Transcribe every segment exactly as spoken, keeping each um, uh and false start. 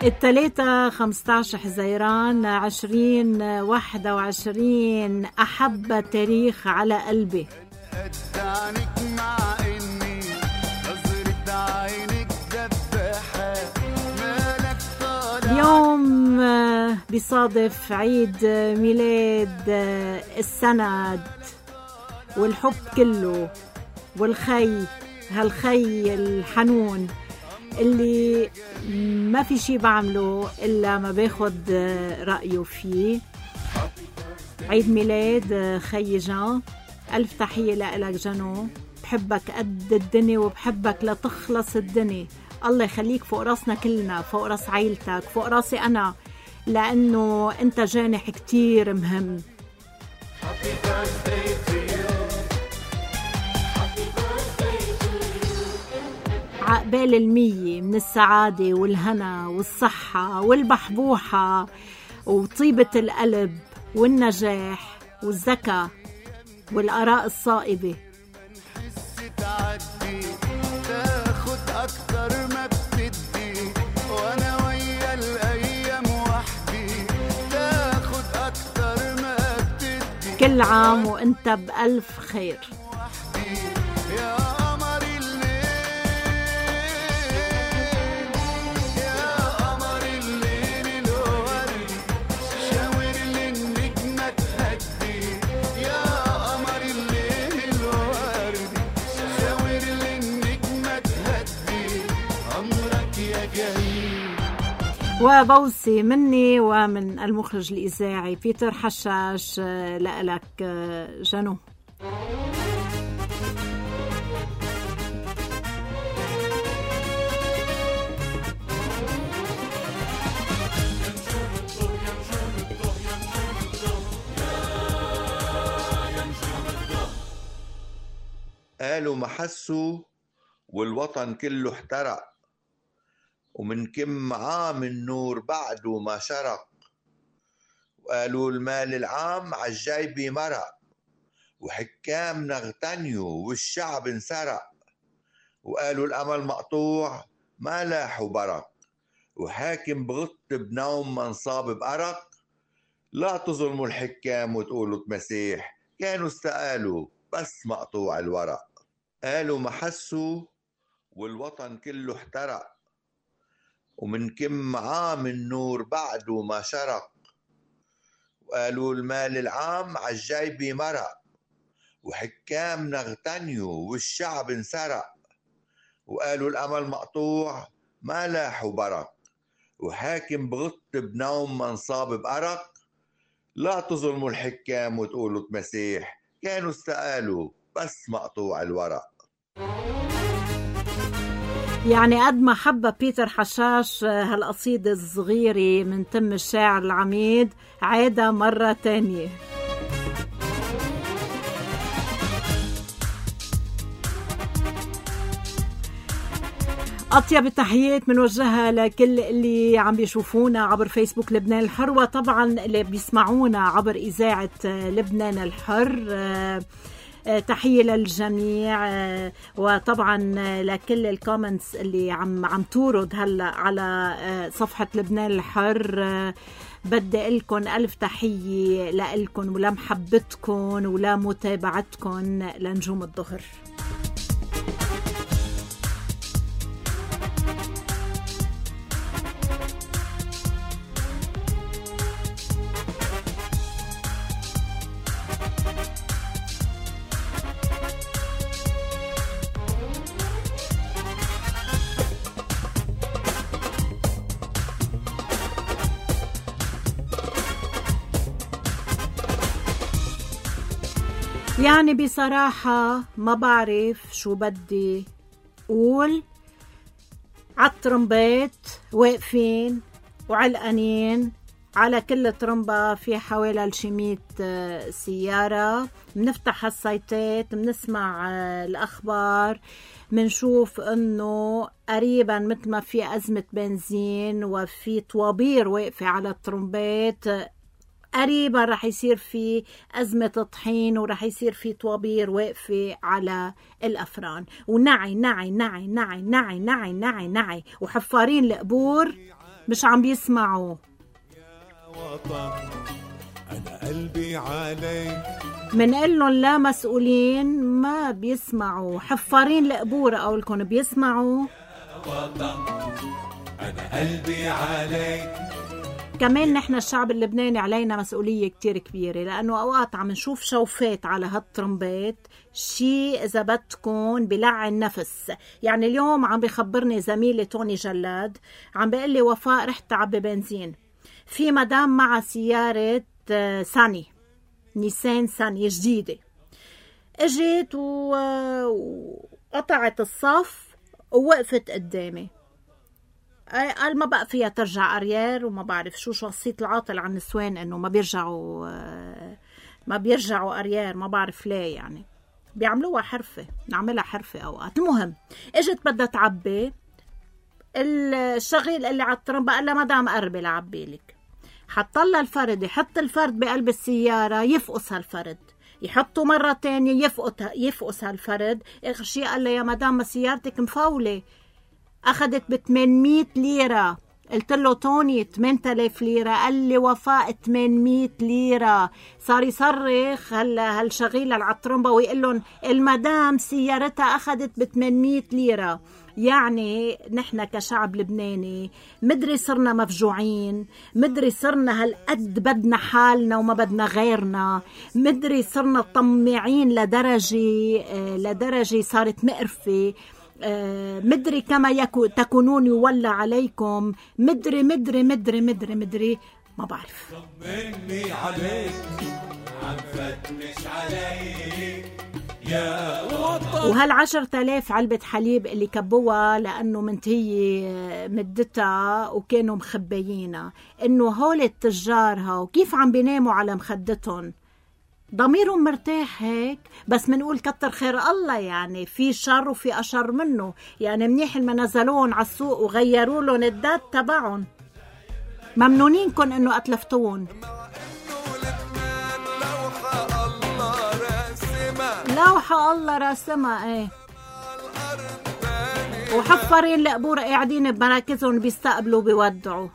التلاتة خمستاشر حزيران عشرين واحدة وعشرين. أحب تاريخ على قلبي. اليوم بيصادف عيد ميلاد السند والحب كله والخي، هالخي الحنون اللي ما في شي بعمله إلا ما باخد رأيه فيه. عيد ميلاد خي جان، ألف تحية لك جنو. بحبك قد الدنيا وبحبك لتخلص الدنيا. الله يخليك فوق راسنا كلنا، فوق راس عيلتك، فوق راسي أنا، لأنه أنت جانح كتير مهم. عقبال المية من السعادة والهنا والصحة والبحبوحة وطيبة القلب والنجاح والذكاء والآراء الصائبة. تاخد أكتر ما بتدي وأنا ويا الأيام وحدي. تاخد أكتر ما بتدي. كل عام وأنت بألف خير. وبوسي مني ومن المخرج الإذاعي بيتر حشاش لألك جنو. قالوا ما حسوا والوطن كله احترق، ومن كم عام النور بعده ما شرق. وقالوا المال العام عالجايبي مرق، وحكامنا اغتنيوا والشعب انسرق. وقالوا الأمل مقطوع ما لاح وبرق، وحاكم بغط بنوم منصاب بأرق. لا تظلموا الحكام وتقولوا تمسيح، كانوا استقالوا بس مقطوع الورق. قالوا ما حسوا والوطن كله احترق، ومن كم عام النور بعده ما شرق. وقالوا المال العام عالجايبي مرق، وحكامنا اغتنيوا والشعب انسرق. وقالوا الأمل مقطوع ما لاح وبرق، وحاكم بغط بنوم منصاب بأرق. لا تظلموا الحكام وتقولوا تمسيح، كانوا استقالوا بس مقطوع الورق. يعني قد ما حب بيتر حشاش هالقصيدة الصغيرة من تم الشاعر العميد عادة مرة تانية. أطيب التحيات منوجهة لكل اللي عم بيشوفونا عبر فيسبوك لبنان الحر، وطبعا اللي بيسمعونا عبر إذاعة لبنان الحر. تحية للجميع، وطبعا لكل الكومنتس اللي عم عم تورد هلا على صفحة لبنان الحر. بدي لكم ألف تحية لكم ولمحبتكم ولمتابعتكم لنجوم الظهر. يعني بصراحة ما بعرف شو بدي قول. عالترمبات واقفين وعلقانين، على كل ترمبة في حوالي شمية سيارة. بنفتح السايتات، بنسمع الأخبار، منشوف انه قريبا مثل ما في أزمة بنزين وفي طوابير واقفة على الترمبات، قريبا رح يصير في أزمة طحين ورح يصير في طوابير واقفة على الأفران، ونعي نعي نعي نعي نعي نعي نعي نعي وحفارين القبور مش عم بيسمعوا. أنا قلبي عليك منقول لهم لا مسؤولين، ما بيسمعوا. حفارين القبور أقولكم بيسمعوا. أنا قلبي عليك. كمان نحن الشعب اللبناني علينا مسؤولية كتير كبيرة، لأنه أوقات عم نشوف شوفات على هالترمبات، شيء إذا بدكم بلعن نفس. يعني اليوم عم بيخبرني زميلي توني جلاد، عم بيقول لي وفاء رحت تعبي بنزين، في مدام مع سيارة ساني، نيسان ساني جديدة، اجت وقطعت الصف ووقفت قدامي. قال ما بقى فيها ترجع أريير، وما بعرف شو شخصية العاطل عن النسوان انه ما بيرجعوا ما بيرجعوا أريير، ما بعرف ليه، يعني بيعملوها حرفة، نعملها حرفة اوقات. المهم اجت بدها تعبي، الشغيل اللي على الترمبة قال لها مدام قربي لعبي لك. حطلها الفرد، يحط الفرد بقلب السيارة، يفقس هالفرد، يحطه مرة تانية، يفقس يفقس هالفرد. اخر شيء قال لها يا مدام ما سيارتك مفولة. أخذت بثمانمية ليرة. قلت له توني ثمانية آلاف ليرة. قال لي وفاء ثمانمية ليرة. صار يصرخ هلا هالشغيل على الترمبة ويقول لهم المدام سيارتها أخذت بثمانمية ليرة. يعني نحن كشعب لبناني مدري صرنا مفجوعين، مدري صرنا هالقد بدنا حالنا وما بدنا غيرنا، مدري صرنا طماعين لدرجة لدرجة صارت مقرفة، مدري كما يكو تكونون يولى عليكم، مدري مدري مدري مدري مدري ما بعرف. طمني عليك عم فتش عليك يا وطن. وهالعشرة آلاف علبة حليب اللي كبوها لأنه منتهية مدتها وكانوا مخبيينها، إنه هول التجارها وكيف عم بيناموا على مخدتهم، ضميرهم مرتاح هيك. بس منقول كتر خير الله، يعني في شر وفي أشر منه. يعني منيح ما نزلوهم على السوق وغيروا لهم الدات تبعهم، ممنونينكم إنه أتلفتوهم. لوحة الله راسمها ايه، وحفرين القبور قاعدين بمراكزهم بيستقبلوا بيودعوا.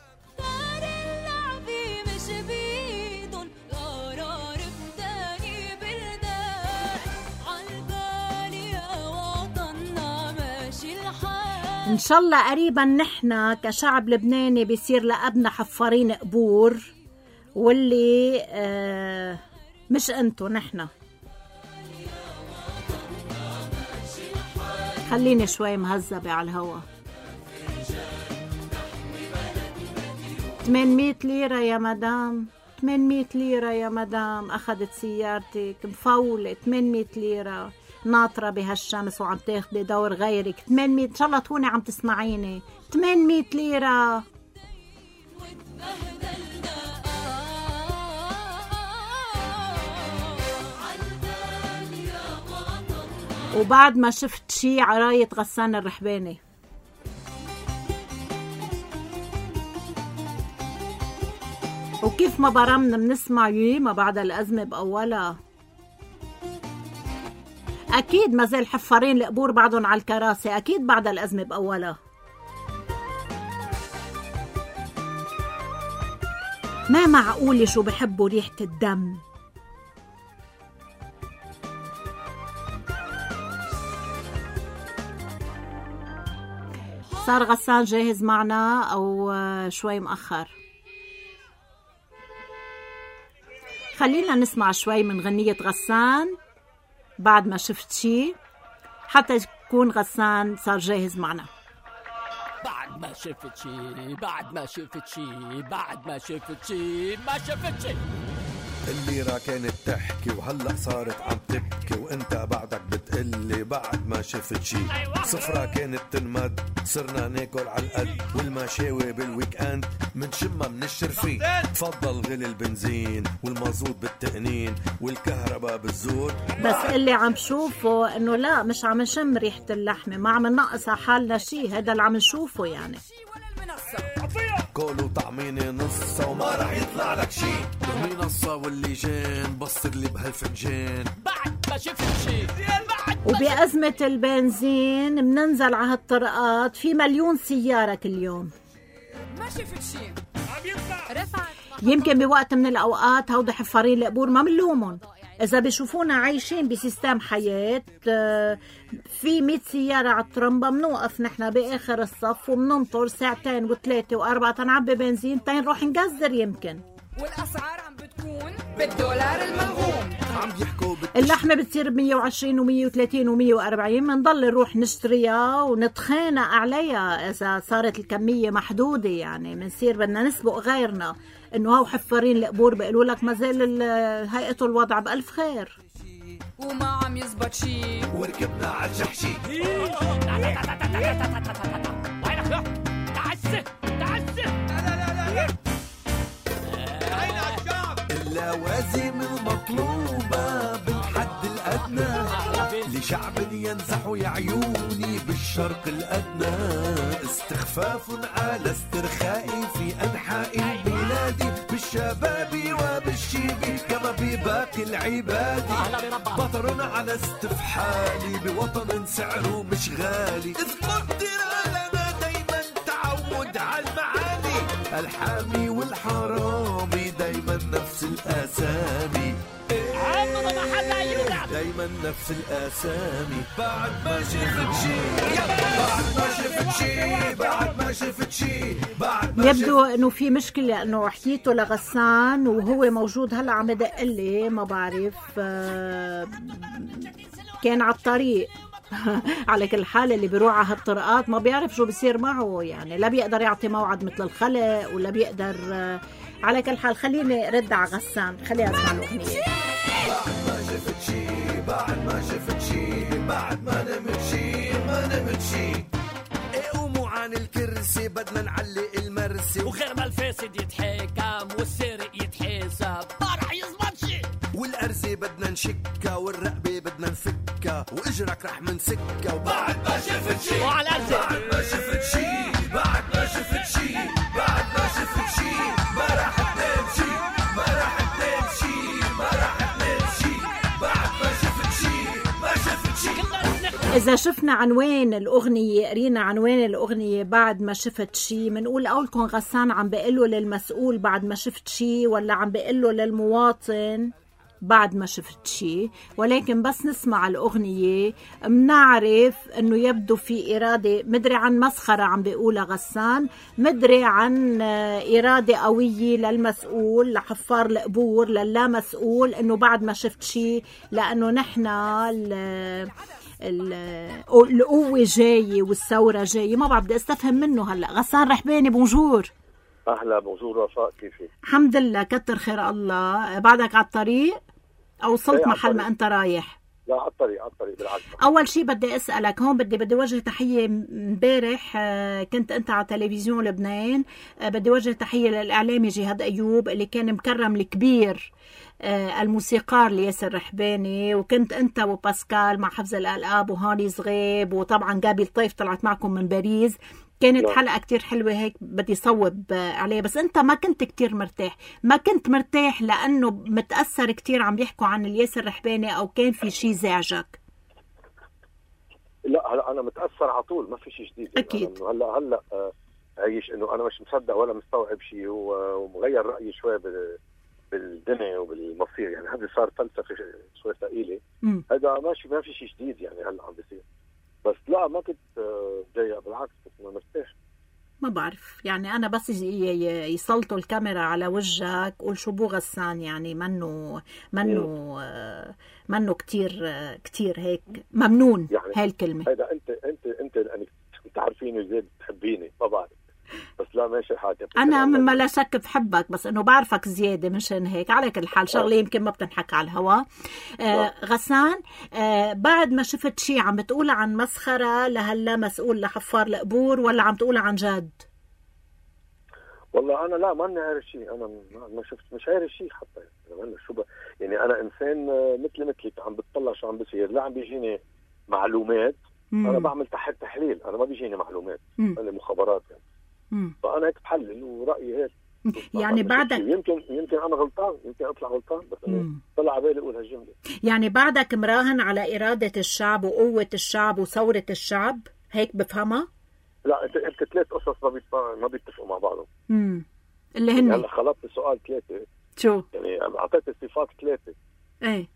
إن شاء الله قريبا نحن كشعب لبناني بيصير لأبنا حفارين قبور، واللي آه مش أنتو، نحن. خليني شوي مهذبة على الهوا. ثمانمية ليرة يا مدام، ثمانمية ليرة يا مدام، أخذت سيارتك مفولة. ثمانمية ليرة ناطرة بهالشمس وعم تاخدي دور غيرك. ثمانمية، إن شاء الله تكوني عم تسمعيني. ثمانمية ليرة. وبعد ما شفت شي عراية غسان الرحباني. وكيف ما برمنا بنسمع يي ما بعد الأزمة بأولها. أكيد ما زال حفارين القبور بعدهم على الكراسي، أكيد بعد الأزمة بأولها. ما معقول شو بحبوا ريحة الدم. صار غسان جاهز معنا أو شوي مأخر؟ خلينا نسمع شوي من غنية غسان بعد ما شفت شي، حتى يكون غسان صار جاهز معنا. بعد ما شفت شي بعد ما شفت شي بعد ما شفت شي ما شفت شي. الليرة كانت تحكي وهلأ صارت عم تبكي، وانت بعدك بتقلي بعد ما شفت شي. صفرة كانت تنمد صرنا ناكل على القد، والمشاوي بالويك اند من شمة من الشرفين. تفضل غلي البنزين والمازوت بالتقنين والكهرباء بالزور. بس اللي عم شوفه انه لا مش عم نشم ريحة اللحمة، ما عم ننقص على حالنا شي، هذا اللي عم نشوفه. يعني كولو طعميني نصة وما رح يطلع لك شي. رمي نصة واللي جان بصر لي بهالفنجان بعد ما شفت شي. وبأزمة البنزين مننزل على هالطرقات في مليون سيارة كل يوم. ما شفت شيء رفعت. يمكن بوقت من الأوقات هودي حفارين القبور ما منلومن، إذا بيشوفونا عايشين بسيستم حياة في مية سيارة على الترمبة منوقف نحن بآخر الصف ومننطر ساعتين وثلاثة وأربعة تنعبي بنزين تنروح نقزر يمكن. والأسعار عم بتكون بالدولار الملغوم. عم يحكوا اللحمة بتصير بمية وعشرين ومية وثلاثين ومية وأربعين، منضل نروح نشتريها ونتخانق عليها إذا صارت الكمية محدودة. يعني منصير بدنا نسبق غيرنا إنه هاو حفارين القبور بيقولوا لك ما زال هيئته الوضع بألف خير وما عم يزبط شي وركبنا على الجحشي. اللوازم المطلوبة بالحد الأدنى لشعب ينزح يا عيوني بالشرق الأدنى. استخفاف على استرخائي في أنحاء البلاد بالشباب وبالشيب كما بباقي العباد. بطر على استفحالي بوطن سعره مش غالي. إذ قدر لنا دايما تعود على المعاني. الحامي والحرامي دايما نفس الأسامي. دايما نفس الأسامي. بعد ما شفت شي بعد ما شفت شي بعد ما شفت شي بعد ما يبدو انه في مشكله انه حكيته لغسان وهو موجود هلا عم بدق لي ما بعرف كان على الطريق. على كل حال اللي بيروح على هالطرقات ما بيعرف شو بيصير معه، يعني لا بيقدر يعطي موعد مثل الخلق ولا بيقدر. على كل حال خليني رد على غسان، خليها اسمع الأغنية. بعد ما شفت شي بعد ما شفت شي بعد ما نمت شي ما نمت شي. قوموا عن الكرسي بدنا نعلق المرسي وغير ما الفاسد يتحاكم والسارق يتحاسب ما رح يزبط شي. والأرزة بدنا نشكها والرقبة بدنا نفكها وإجرك رح منسكها. وبعد ما شفت شي وعلى الأرزة بعد ما شفت شي بعد ما شفت شي بعد ما شفت شي ما رح تنام شي ما رح تنام شي ما رح تنام شي. بعد ما شفت شي ما شفت شي. إذا شفنا عنوان الأغنية قرينا عنوان الأغنية بعد ما شفت شي منقول قولكم غسان عم بيقله للمسؤول بعد ما شفت شي ولا عم بيقله للمواطن بعد ما شفت شي. ولكن بس نسمع الأغنية منعرف أنه يبدو في إرادة مدري عن مسخرة عم بيقولها غسان، مدري عن إرادة قوية للمسؤول لحفار القبور للا مسؤول أنه بعد ما شفت شي، لأنه نحنا القوة جاية والثورة جاية. ما بعرف بدي استفهم منه هلأ. غسان رحباني بونجور. أهلا بونجور وفاء كيفك؟ الحمد لله كتر خير الله. بعدك على الطريق أو وصلت محل ما أنت رايح؟ لا على الطريق على الطريق بالعكس. أول شيء بدي أسألك هون بدي بدي وجه تحية. امبارح كنت أنت على تلفزيون لبنان، بدي وجه تحية للإعلامي جهاد أيوب اللي كان مكرم الكبير الموسيقار لياسر رحباني، وكنت أنت وباسكال مع حفظ الألقاب وهاني صغيب وطبعا جابي الطيف طلعت معكم من باريس. كانت لا. حلقة كتير حلوة هيك بدي صوب عليه. بس أنت ما كنت كتير مرتاح، ما كنت مرتاح لأنه متأثر كتير عم يحكوا عن الياسر رحباني أو كان في شيء زعجك؟ لا هلا أنا متأثر على طول ما في شيء جديد أكيد. هلا هلا عايش إنه أنا مش مصدق ولا مستوعب شيء ومغير رأيي شوي بالدنيا وبالمصير. يعني هذا صار فلسفة شوي ثقيلة. هذا ماشي ما في شيء جديد يعني هلا عم بيصير. بس لا ما كنت ضايق بالعكس كنت مرتاح. ما بعرف يعني أنا بس يسلطوا الكاميرا على وجهك قول شو بو غسان يعني منه منه منه كتير كتير هيك ممنون يعني هاي الكلمة. هذا أنت أنت أنت يعني أنت عارفيني زي بتحبيني ما بعرف بس لا ماشي حاجة. أنا مما لا شك بحبك بس إنه بعرفك زيادة مشان هيك. على كل حال شغلة يمكن ما بتنحكى على الهواء. آه غسان آه بعد ما شفت شي عم بتقول عن مسخرة لهلا مسؤول لحفار القبور ولا عم تقول عن جد؟ والله أنا لا ما عارف شيء. أنا ما شفت مش عارف شيء حتى يعني شو ب... يعني أنا إنسان مثل مثلك عم بتطلع شو عم بيصير. لا عم بيجيني معلومات. مم. أنا بعمل تحت تحليل. أنا ما بيجيني معلومات. أنا مخابرات يعني. مم. فأنا هيك بحلل ورأيي هيك. يعني بعدك يمكن يمكن أنا غلطان يمكن أطلع غلطان بس أنا طلع على بالي أقول هالجملة. يعني بعدك مراهن على إرادة الشعب وقوة الشعب وثورة الشعب هيك بفهمها؟ لا انت انت ثلاث قصص ما بيتفقوا ما بيتفقوا مع بعضهم. امم اللي هن هلا خلطت السؤال ثلاثه. شو يعني اعطيت الصفات ثلاثه. ايه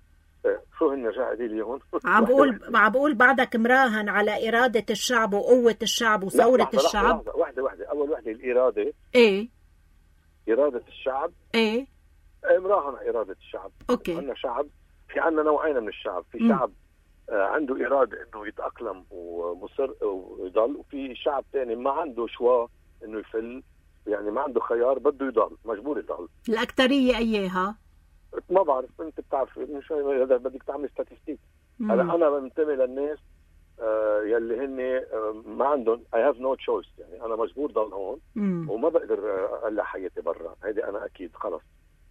شو هن جاعدي لي هون؟ عم بقول عم بقول بعدك مراهن على إرادة الشعب وقوة الشعب وثورة الشعب. واحدة واحدة أول واحدة الإرادة. إيه إرادة الشعب. إيه مراهن على إرادة الشعب. أوكي. عندنا شعب، في عندنا نوعين من الشعب، في م. شعب آه عنده إرادة إنه يتأقلم ومصر ويضل، وفي شعب تاني ما عنده شوا إنه يفل، يعني ما عنده خيار بده يضل مجبور يضل. الأكترية أيها؟ ما بعرف، انت بتعرف مش هذا بدك تعمل ستاتستيك. هلا انا بنتمي للناس آه يلي هن آه ما عندهم I have no choice، يعني انا مجبور ضل هون مم. وما بقدر اقلع حياتي برا، هيدي انا اكيد خلص.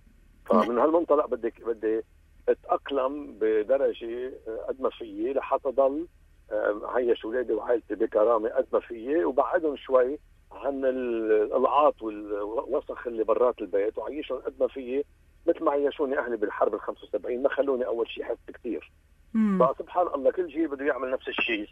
فمن هالمنطلق بدك بدي اتاقلم بدرجه قد ما فيي لحتى ضل آه عيش اولادي وعائلتي بكرامه قد ما فيي، وبعدهم شوي عن القلعات والوسخ اللي برات البيت، وعيشهم قد ما فيي مثل ما عيشوني أهلي بالحرب ال خمسة وسبعين، ما خلوني أول شيء حس كثير. فسبحان الله كل جيل بده يعمل نفس الشيء.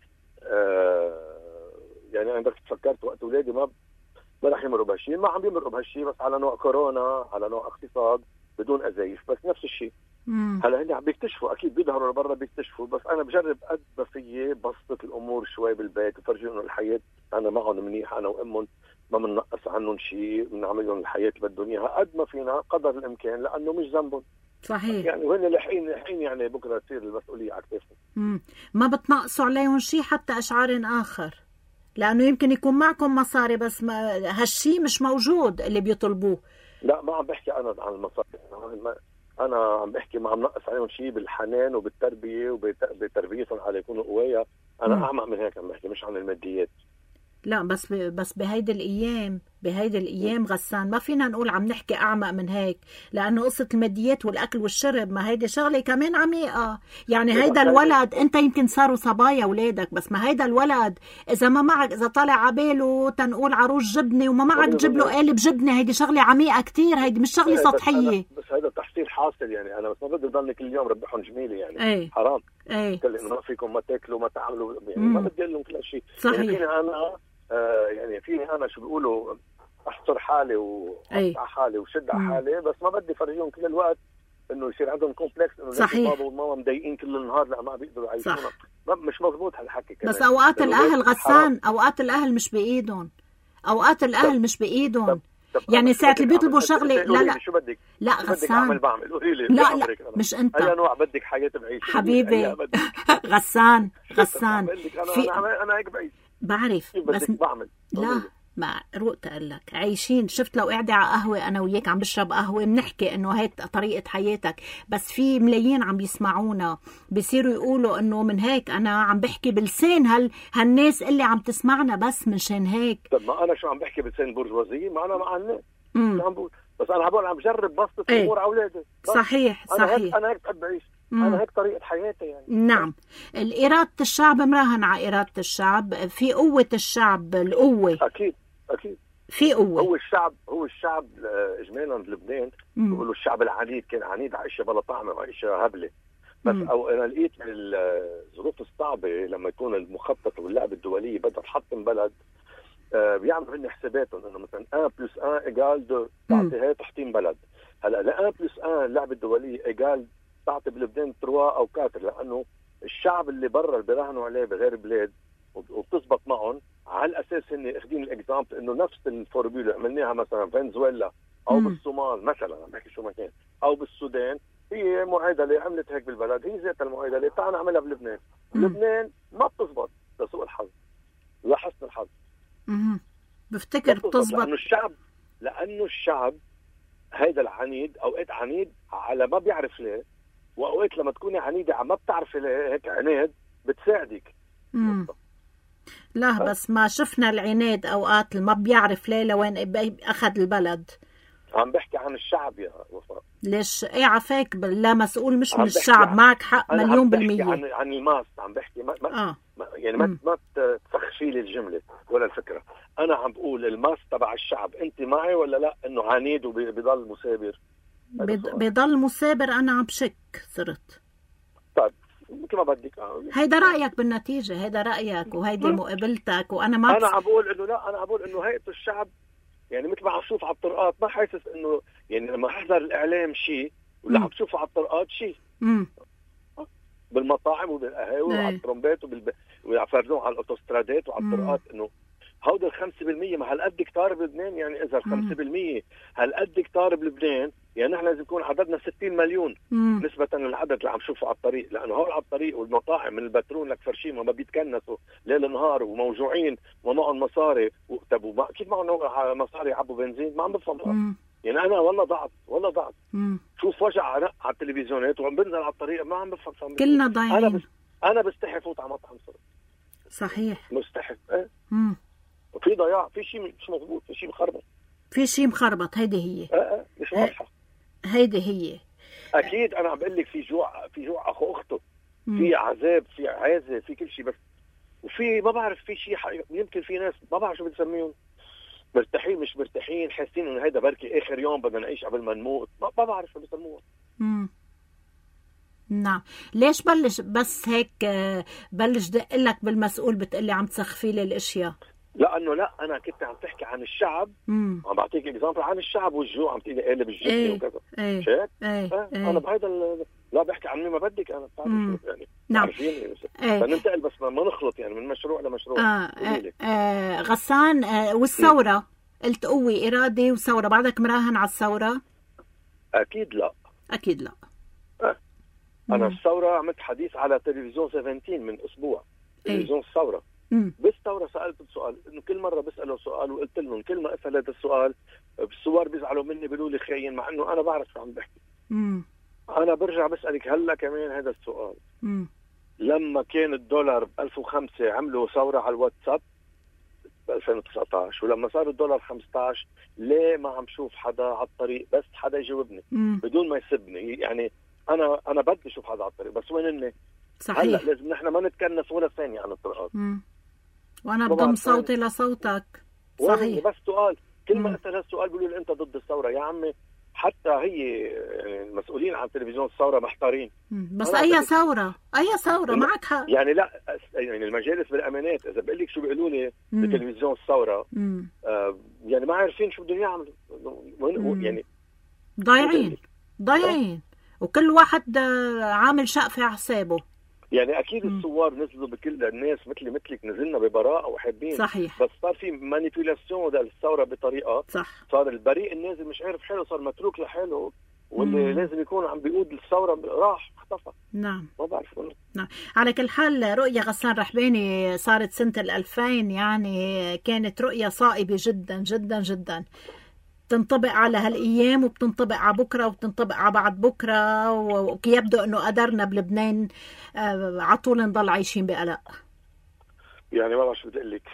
آه يعني أنا بس فكرت وقت أولادي ما ما راح يمروا بهالشيء، ما عم بيمروا بهالشيء، بس على نوع كورونا، على نوع اقتصاد بدون أزايف، بس نفس الشيء. هلا هن عم بيكتشفوا، أكيد بيظهروا لبرا بيكتشفوا، بس أنا بجرب قد ما فيي بسط الأمور شوي بالبيت وفرجيهم إنه الحياة أنا معهم منيح، أنا وأمهم ما بننقص عنهم شيء، بنعمل لهم الحياه اللي بدهم اياها قد ما فينا قدر الامكان، لانه مش ذنبهم. صحيح. يعني وهن لحين لحين يعني بكره تصير المسؤوليه على كتافهم. امم ما بتنقصوا عليهم شيء حتى اشعار اخر، لانه يمكن يكون معكم مصاري بس ما هالشيء مش موجود اللي بيطلبوه. لا ما عم بحكي انا عن المصاري، انا عم بحكي ما عم نقص عليهم شيء بالحنان وبالتربيه وبتربيتهم على يكونوا قويه. انا اعمق من هيك عم بحكي، مش عن الماديات. لا بس بس بهيدي الايام بهيدي الايام غسان ما فينا نقول عم نحكي اعمق من هيك، لانه قصه الماديات والاكل والشرب ما هيدي شغله كمان عميقه. يعني هيدا الولد انت يمكن صاروا صبايا اولادك، بس ما هيدا الولد اذا ما معك، اذا طالع عباله تنقول عروس جبنه وما معك تجيب له قالب جبنه، هيدي شغله عميقه كتير، هيدي مش شغله سطحيه. بس, بس هذا تحصيل حاصل، يعني انا بس ما بدي ضلني كل يوم ربحهم جميله، يعني ايه. حرام. ايه انه ما فيكم ما تاكلوا ما تعملوا، يعني ما بدي لهم كل شيء. صحيح. يعني فيني انا آه يعني فيني انا شو بيقولوا احصر حالي واقطع حالي وشد على حالي، بس ما بدي فرجيهم كل الوقت انه يصير عندهم كومبلكس انه بابا وماما مضايقين كل النهار، لا ما بيقدروا يعيشونا. مش مضبوط هالحكي كمان. بس اوقات الاهل غسان، اوقات الاهل مش بايدهم، اوقات الاهل مش بايدهم. يعني ساعة اللي بيطلبوا شغله لا لا شو بدك؟ لا غسان بعمل بعمل قولي لي. لا لا مش انت. اي نوع بدك حياه بعيش حبيبي غسان غسان في انا انا هيك بعيش بعرف بس بعمل. لا ما روقت اقول لك عايشين. شفت لو قاعده على قهوه انا وياك عم بشرب قهوه بنحكي انه هيك طريقه حياتك، بس في ملايين عم يسمعونا بيصيروا يقولوا انه من هيك انا عم بحكي بلسان هال هالناس اللي عم تسمعنا، بس منشان هيك. طب ما انا شو عم بحكي بلسان البرجوازيه؟ ما انا مع الناس عم بقول، بس انا بقول عم بجرب بسط الامور على اولادي. صحيح صحيح. انا هيك انا هيك بحب اعيش، انا هيك طريقه حياتي يعني. نعم. إرادة الشعب مراهن على إرادة الشعب، في قوة الشعب القوة. اكيد اكيد في قوة. هو الشعب هو الشعب اجمالا بلبنان بيقولوا الشعب العنيد كان عنيد، عايشه بلا طعمه وعيشه هبله. بس مم. او انا لقيت الظروف الصعبه لما يكون المخطط واللعبه الدوليه بدها تحطم بلد، آه بيعملوا هن حساباتهم انه مثلا واحد بلس واحد ايجال اثنين تعطي هي تحطيم بلد. هلا ل واحد بلس واحد اللعبه الدوليه ايجال تعطي بلبنان ثلاثة او أربعة، لانه الشعب اللي برا اللي بيراهنوا عليه بغير بلاد وبتزبط معهم على الاساس هن اخذين الاكزامبل انه نفس الفورمولا عملناها مثلا فنزويلا او مم. بالصومال مثلا، عم بحكي شو ما كان، او بالسودان، هي معادله عملت هيك بالبلد، هي ذات المعادله تعال نعملها بلبنان. مم. لبنان ما بتزبط لسوء الحظ، لحسن الحظ. امم بفتكر بتزبط لانه الشعب لانه الشعب هيدا العنيد اوقات عنيد على ما بيعرف ليه، واوقات لما تكوني عنيده على ما بتعرفي ليه هيك عناد بتساعدك. امم لا بس ما شفنا العناد اوقات ما بيعرف ليه لوين اخذ البلد. عم بحكي عن الشعب يا وفاء. ليش ايه عفاك لا مسؤول مش من الشعب، معك حق مليون بالمية. عن عن الماس عم بحكي ما, ما آه. يعني ما, ما تفخفي لي الجمله ولا الفكره. انا عم بقول الماس تبع الشعب، انت معي ولا لا انه عنيد وبيضل مثابر؟ بيضل مثابر. انا عم بشك صرت. طيب مثل ما بدك. هيدا رايك بالنتيجه، هيدا رايك وهيدي مقابلتك، وانا ما انا عم بقول انه لا، انا عم بقول انه هيئه الشعب يعني مثل ما عم شوف على الطرقات، ما حاسس انه يعني لما احضر الاعلام شيء ولا عم تشوفه على الطرقات شيء، بالمطاعم وبالقهاوي وعلى الترمبات وبال ويعفرزون على الاوتوسترادات وعلى الطرقات، انه هودا ال خمسة بالمية ما هالقد كتار بلبنان. يعني اذا خمسة بالمية هالقد كتار بلبنان، يعني نحن لازم يكون عددنا ستين مليون مم. نسبة للعدد اللي عم شوفه على الطريق، لانه هول على الطريق والمطاعم من البترون لك فرشيمه ما بيتكنسوا ليل نهار وموجوعين ومعهم مصاري. طب وما اكيد معهم مصاري يعبوا بنزين، ما عم بفهم. يعني انا والله ضعت والله ضعت مم. شوف وجع على التلفزيونات وعم بنزل على الطريق ما عم بفهم. كلنا ضايعين. انا بس انا بستحي فوت على مطعم صرت. صحيح مستحي. ايه امم وفي ضياع، في شيء مش مضبوط، في شيء مخربط، في شيء مخربط. هيدي هي اه اه مش واضحه. هيدي هي اكيد. انا عم بقول لك في جوع، في جوع اخو اخته، في عذاب، في عازه، في كل شيء. بس وفي ما بعرف في شيء يمكن في ناس ما بعرف شو بتسميهم، مرتاحين مش مرتاحين، حاسين انه هيدا بركي اخر يوم بدنا نعيش قبل ما نموت، ما بعرف شو بسموها. امم نعم. ليش بلش بس هيك بلش دق لك بالمسؤول بتقلي عم تسخفي لي الاشياء؟ لانه لا انا كنت عم تحكي عن الشعب، مم. عم بعطيك اكزامبل عن الشعب والجوع، عم تقولي قالب الجبنه ايه وكذا. ايه شايف؟ ايه اه ايه انا بهيدا لا بحكي عن مين ما بدك، انا بتعرف شو يعني. نعم. ايه. فننتقل بس ما نخلط يعني من مشروع لمشروع. اه, آه, آه غسان. آه والثوره م. قلت قوي ارادي وثوره، بعدك مراهن على الثوره؟ اكيد لا. اكيد لا. اه. انا الثوره عملت حديث على تلفزيون سبعتاشر من اسبوع. تلفزيون ايه. الثوره. مم. بالثوره سالت سؤال، انه كل مره بساله سؤال وقلت لهم كل ما اسال هذا السؤال بالثوار بيزعلوا مني بيقولوا لي خاين، مع انه انا بعرف شو عم بحكي. مم. انا برجع بسالك هلا كمان هذا السؤال. مم. لما كان الدولار ب ألف وخمسة عملوا ثوره على الواتساب ب ألفين وتسعطعش، ولما صار الدولار خمسطعش ليه ما عم شوف حدا على الطريق، بس حدا يجاوبني مم. بدون ما يسبني. يعني انا انا بدي اشوف حدا على الطريق، بس وين اني صحيح. هلا لازم نحن ما نتكنس ولا ثانيه عن الطرقات. مم. وانا بضم صوتي لصوتك. صحيح. بس سؤال كل ما اسال هالسؤال بيقولوا لي انت ضد الثوره. يا عمي حتى هي يعني المسؤولين عن تلفزيون الثوره محتارين. بس اي ثوره اي ثوره معك حق. يعني لا يعني المجالس بالامانات اذا بقول لك شو بيقولوا لي بتلفزيون الثوره آه يعني ما عارفين شو بدهم يعملوا. يعني ضايعين ضايعين وكل واحد عامل شقفه على حسابه. يعني اكيد الثوار نزلوا بكل الناس مثلي مثلك نزلنا ببراءه وحابين. صحيح. بس صار في مانيبيولاسيون للثوره بطريقه صح. صار البريء النازل مش عارف حاله، صار متروك لحاله، واللي مم. لازم يكون عم بيقود الثوره راح اختفى. نعم ما بعرف. نعم. على كل حال رؤية غسان رحباني صارت سنه الألفين، يعني كانت رؤية صائبه جدا جدا جدا، بتنطبق على هالايام وبتنطبق على بكره وبتنطبق على بعد بكره، ويبدو انه قدرنا بلبنان على طول نضل عايشين بقلق. يعني ما بعرف شو بدي اقول لك.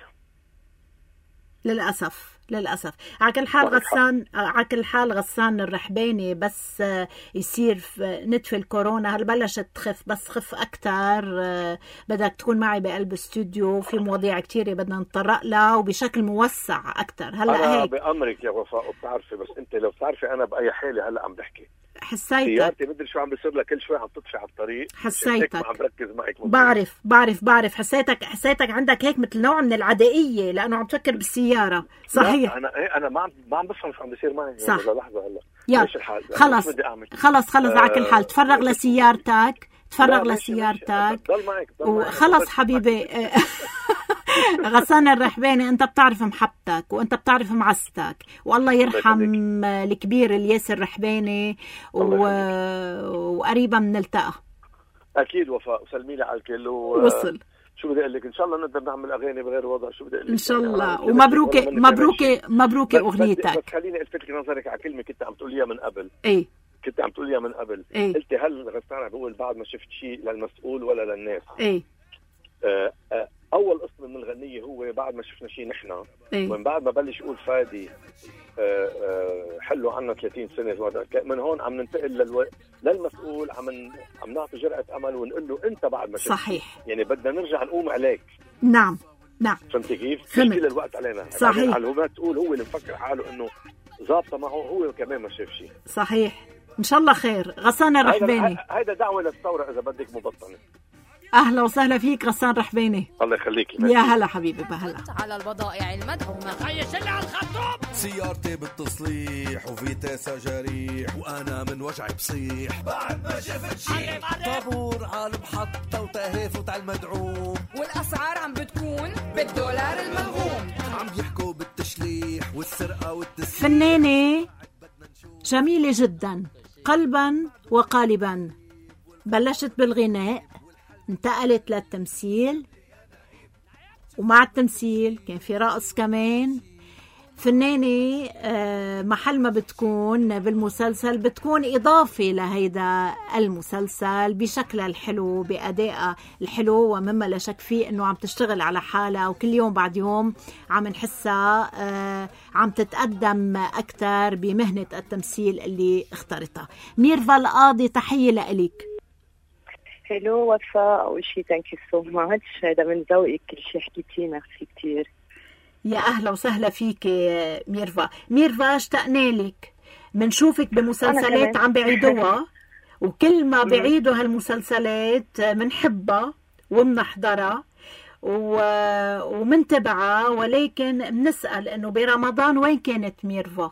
للاسف للاسف. على كل حال غسان على كل حال غسان الرحباني بس يصير نتف الكورونا هل بلشت تخف، بس خف اكثر بدك تكون معي بقلب استوديو في مواضيع كثيره بدنا نتطرق لها وبشكل موسع اكثر. هلا أنا هيك بامرك يا وفاء وبتعرفي، بس انت لو بتعرفي انا باي حاله هلا عم بحكي حسيتك سيارتي مدري شو عم بيصير لها كل شوي عم تطفي على الطريق. حسيتك ما عم بركز معك. بعرف بعرف بعرف حسيتك حسيتك عندك هيك مثل نوع من العدائيه لانه عم تفكر بالسياره. صحيح. انا ايه انا ما عم ما عم بفهم شو عم بيصير معي. صح. يعني لحظه هلا يلا خلص خلص خلص على كل حال تفرغ لسيارتك تفرغ لسيارتك ضل معك وخلص حبيبي. غسان الرحباني انت بتعرف محبتك وانت بتعرف معزتك، والله يرحم الكبير الياس الرحباني و... وقريبا بنلتقى. اكيد وفاء وسلمي لي على الكل و... وصل. شو بدي اقول لك ان شاء الله نقدر نعمل اغاني بغير وضع. شو بدي اقول لك ان شاء الله يعني ومبروك مبروك مبروك اغنيتك. بس خليني الفت لك نظرك على كلمه كنت عم تقوليها من قبل. ايه كنت عم تقوليها من قبل. ايه؟ قلتي هل غسان بقول بعد ما شفت شيء للمسؤول ولا للناس؟ ايه آه آه اول قسم من الغنيه هو بعد ما شفنا شيء نحن. إيه؟ ومن بعد ما بلش يقول فادي آه آه حلوا عنا ثلاثين سنه من هون عم ننتقل للو... للمسؤول، عم ن... عم نعطي جرأة امل ونقول له انت بعد ما شفت. صحيح. يعني بدنا نرجع نقوم عليك. نعم نعم. فهمتي كيف؟ فهمت. كل الوقت علينا. صحيح. على هو ما تقول هو اللي مفكر حاله انه ظابطه معه، هو كمان ما شاف شيء. صحيح ان شاء الله خير. غسان الرحباني، هيدا دعوه للثوره اذا بدك مبطنه. اهلا وسهلا فيك غسان رحباني. الله يخليك. يا هلا حبيبي بهلا. على البضائع المدعومه خيش اللي على الخطوب. سيارتي بالتصليح وفيتاسا جريح وانا من وجعي بصيح بعد ما شفت شي. طابور على المحطه وتهافت على المدعوم، والاسعار عم بتكون بالدولار الملغوم. عم يحكوا بالتشليح والسرقه والتسليح. فنانة جميلة جدا قلبا وقالبا، بلشت بالغناء، انتقلت للتمثيل، ومع التمثيل كان في رقص كمان. فنانة محل ما بتكون بالمسلسل بتكون إضافة لهيدا المسلسل بشكلها الحلو، بأدائها الحلو، ومما لا شك فيه أنه عم تشتغل على حالها، وكل يوم بعد يوم عم نحسها عم تتقدم أكتر بمهنة التمثيل اللي اختارتها. ميرفا القاضي، تحية لإليك. هلو وفاء، أول شي ثانك يو سو ماتش، هذا من ذوقك كل شي حكيتيه، ميرسي كتير. يا أهلا وسهلا فيك ميرفا. ميرفا اشتقنا لك، منشوفك بمسلسلات عم بعيدوها، وكل ما بعيدوا هالمسلسلات منحبها ومنحضرها ومنتبعها، ولكن بنسأل إنه برمضان وين كانت ميرفا؟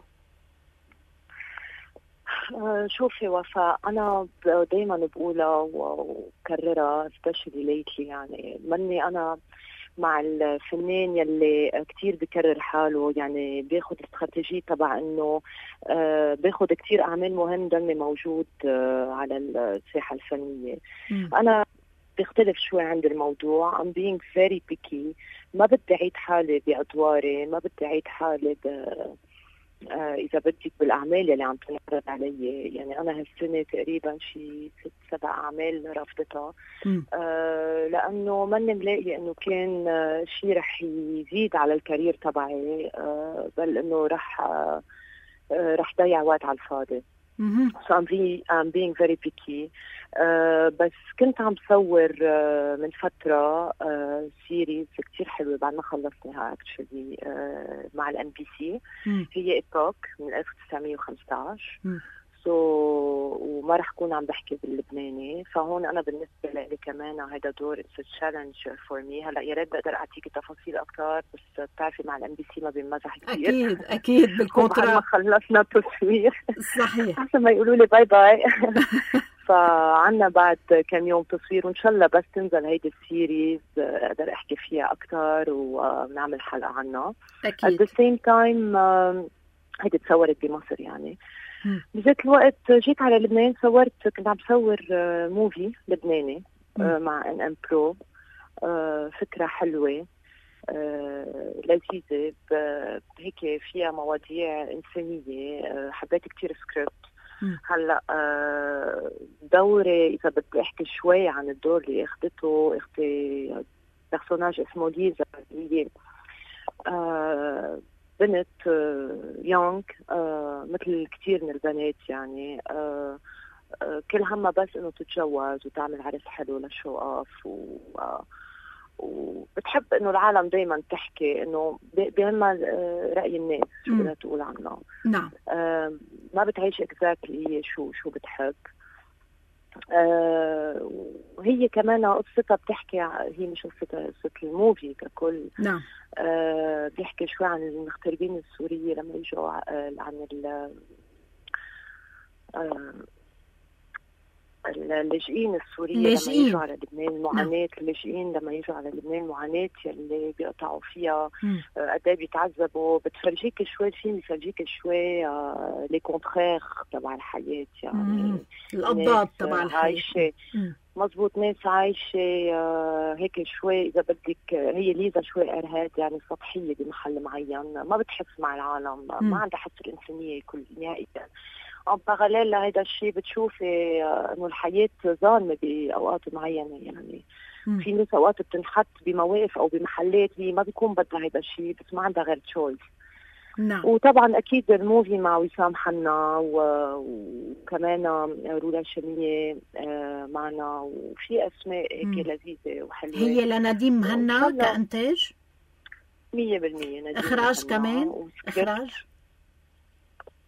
شوفي وفاء، أنا دايما بقولها وكررها especially lately، يعني مني أنا مع الفنان يلي كتير بكرر حاله، يعني بياخد استراتيجية تبع انه آه بياخد كتير اعمال مهم ضلني موجود آه على الساحة الفنية. م. انا بيختلف شوي عند الموضوع. I'm being very picky، ما بدي اعيد حالي بادواري، ما بدي اعيد حالي ب آه إذا بدك بالأعمال اللي عم تنعرض علي. يعني أنا هالسنة تقريبا شي ست سبع أعمال رفضتها، آه لأنه ماني ملاقي إنه كان آه شي رح يزيد على الكارير تبعي، آه بل إنه رح آه رح ضيع وقت على الفاضي. So I'm being, I'm being very picky. uh, بس كنت عم صور uh, من فترة uh, سيريز كتير حلوة بعد ما خلصناها actually uh, مع الام بي سي. هي إيبوك من ألف وتسعمية وخمسطعش. so وما رح كون عم بحكي باللبناني، فهون أنا بالنسبة لي كمان هذا دور it's a challenge for me. هلا يا ريت بقدر أعطيكي تفاصيل أكتر، بس بتعرفي مع الام بي سي ما بينمزح كتير. أكيد أكيد بالكونترا بعد ما خلصنا تصوير صحيح عشان ما يقولوا لي باي باي. فعنا بعد كم يوم تصوير، وإن شاء الله بس تنزل هيدي السيريز أقدر أحكي فيها أكتر ونعمل حلقة عنها. أكيد. at the same time هيدي تصورت بمصر يعني. بذات الوقت جيت على لبنان، صورت كنت عم بصور موفي لبناني مع ان ام برو، فكرة حلوة لذيذة هيك فيها مواضيع إنسانية، حبيت كتير سكريبت. هلا دوري إذا بدي أحكي شوي عن الدور اللي أخذته، أختي بيرسوناج اسمه ليزا، هي بنت يونغ مثل كتير من البنات يعني، كل همها بس إنه تتجوز وتعمل عرس حلو لشو أوف، وبتحب إنه العالم دايما تحكي إنه بهمها رأي الناس شو بدها تقول عنها. نعم. ما بتعيش exactly شو شو بتحب. وهي كمان قصتها بتحكي، هي مش قصتها، قصة الموفي ككل. نعم. بيحكي شوي عن المغتربين السوريين لما يجوا عن ال اللاجئين السوريين لما يجوا على لبنان، المعاناة اللاجئين لما يجوا على لبنان، المعاناة اللي بيقطعوا فيها، قد ايه بيتعذبوا. بتفرجيك شوي الفيلم، بيفرجيك شوي لي كونترير تبع الحياة، يعني الأضداد تبع الحياة. مزبوط، ناس عايشة هيك شوي إذا بدك، هي ليزا شوي إرهاد يعني سطحية بمحل معين، ما بتحس مع العالم، ما عندها حس الإنسانية كل نهائيا. أم بغلال لهيدا الشيء بتشوفي إنه الحياة ظالمة بأوقات معينة، يعني م. في ناس أوقات بتنحط بمواقف أو بمحلات هي ما بيكون بدها هيدا الشيء، بس ما عندها غير تشويس. نعم. وطبعا أكيد الموفي مع وسام حنا وكمان رولا شمية معنا، وفي أسماء هيك لذيذة وحلوة. هي لنديم مهنا كإنتاج مية بالمية. إخراج كمان إخراج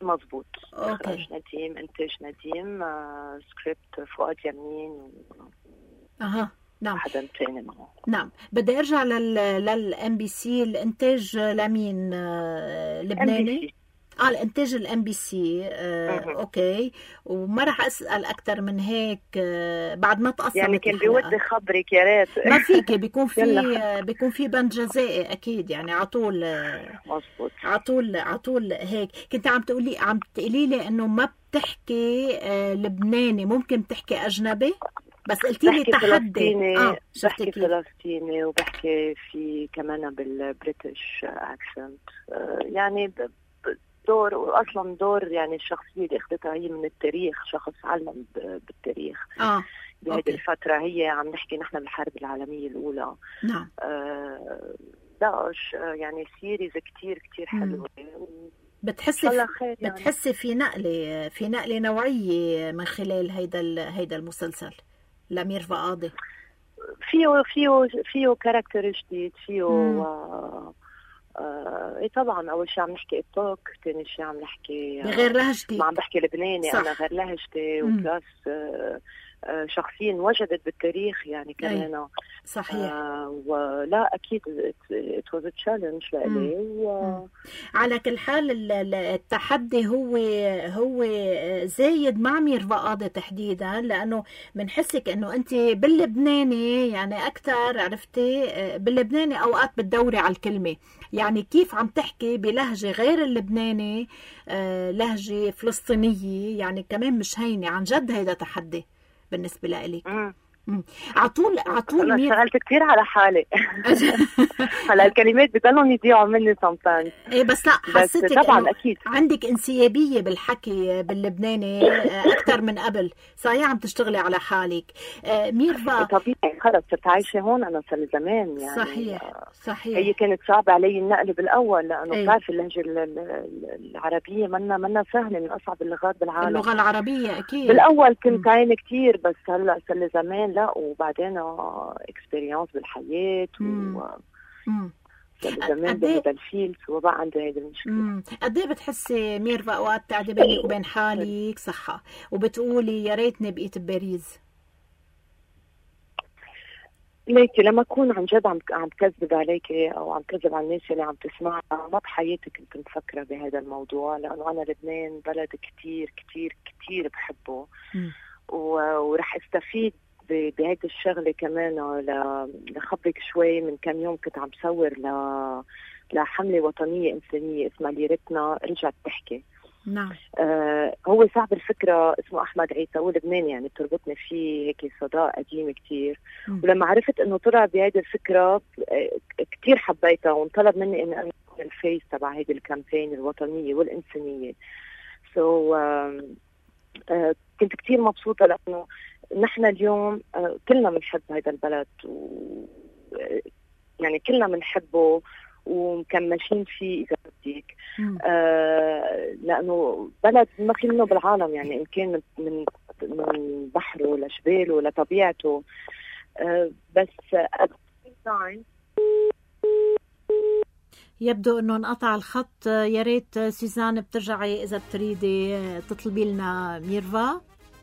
مزبوط. أوكي. إخراج نديم، إنتاج نديم، آه، سكريبت فؤاد يمين و... أها نعم. حدا تاني معه. نعم. بدي ارجع لل للام بي سي. الانتاج لمين؟ آه، لبناني؟ اه الانتاج الام بي سي. اوكي. وما راح اسال اكثر من هيك آه بعد ما تقصرت يعني كان بودي خبرك يا ريت. ما فيك، بيكون في بيكون في بند جزائي اكيد يعني على طول. مظبوط. على طول على طول هيك. كنت عم تقولي عم تقولي لي انه ما بتحكي آه لبناني، ممكن تحكي اجنبي، بس قلتي لي تحدي. اه بحكي فلسطيني وبحكي في كمان بالبريتش اكسنت. آه يعني دور، واصلا دور يعني الشخصيه اللي اخذتها هي من التاريخ، شخص علم بالتاريخ. اه بهذه الفتره هي عم نحكي نحن بالحرب العالميه الاولى. نعم. آه داعش يعني سيريز كتير كتير حلوه. بتحسي في يعني. بتحسي في نقله في نقله نوعيه من خلال هيدا هيدا المسلسل لأميرفا قاضي؟ فيه فيه فيه كاركتر جديد، فيه آه آه طبعا اول شيء عم نحكي التوك، ثاني شيء عم نحكي بغير لهجتي، ما عم بحكي لبناني. صح. انا غير لهجتي وبلاس آه آه شخصيا وجدت بالتاريخ يعني كمان. صحيح. آه ولا اكيد it was a challenge لإلي. و... على كل حال التحدي هو هو زايد مع ميرفا قاضي تحديدا، لانه بنحسك انه انت باللبناني يعني اكثر، عرفتي باللبناني اوقات بتدوري على الكلمه، يعني كيف عم تحكي بلهجه غير اللبناني، لهجه فلسطينيه، يعني كمان مش هينه عن جد. هيدا تحدي بالنسبه لإلك. عطول عطول انا اشتغلت كثير على حالي. هلا الكلمات بضلهم يضيعوا مني sometimes. ايه بس لا حسيتك طبعا اكيد عندك انسيابيه بالحكي باللبناني اكثر من قبل، صحيح عم تشتغلي على حالك. ميرفا طبيعي خلص صرت عايشه هون انا صار لي زمان يعني. صحيح صحيح. هي كانت صعبه علي النقل بالاول، لانه بتعرفي اللهجه العربيه منا منا سهله، من اصعب اللغات بالعالم. اللغه العربيه اكيد. بالاول كنت عيني كثير، بس هلا صار لي زمان لا، وبعدين اكسبيرينس بالحياه و زمان بهذا الفيلد وبقى عندي هيدي المشكله. قد ايه بتحسي ميرفا اوقات قاعده بينك وبين حالك صحه وبتقولي يا ريتني بقيت بباريس؟ ليكي لما اكون عن جد عم عم كذب عليكي او عم كذب على الناس اللي عم تسمعنا، ما بحياتي كنت مفكره بهذا الموضوع، لانه انا لبنان بلد كتير كتير كتير بحبه، ورح استفيد بهيدي الشغله كمان. لخبرك شوي، من كم يوم كنت عم صور ل لحمله وطنيه انسانيه اسمها ليرتنا رجعت تحكي. نعم. آه هو صاحب الفكره اسمه احمد عيسى، هو لبناني يعني بتربطني فيه هيك صداقه قديمه كتير. م. ولما عرفت انه طلع بهيدي الفكره كتير حبيتها، وانطلب مني اني انا اكون الفيس تبع هيدي الكامبين الوطنيه والانسانيه. سو so, آه آه كنت كتير مبسوطه، لانه نحن اليوم آه كلنا بنحب هذا البلد، و يعني كلنا بنحبه ومكمشين فيه اذا بدك. آه لانه بلد ما في منه بالعالم، يعني ان كان من من بحره لجباله لطبيعته. آه بس يبدو انه انقطع الخط. يا ريت سوزان بترجعي اذا بتريدي تطلبي لنا ميرفا.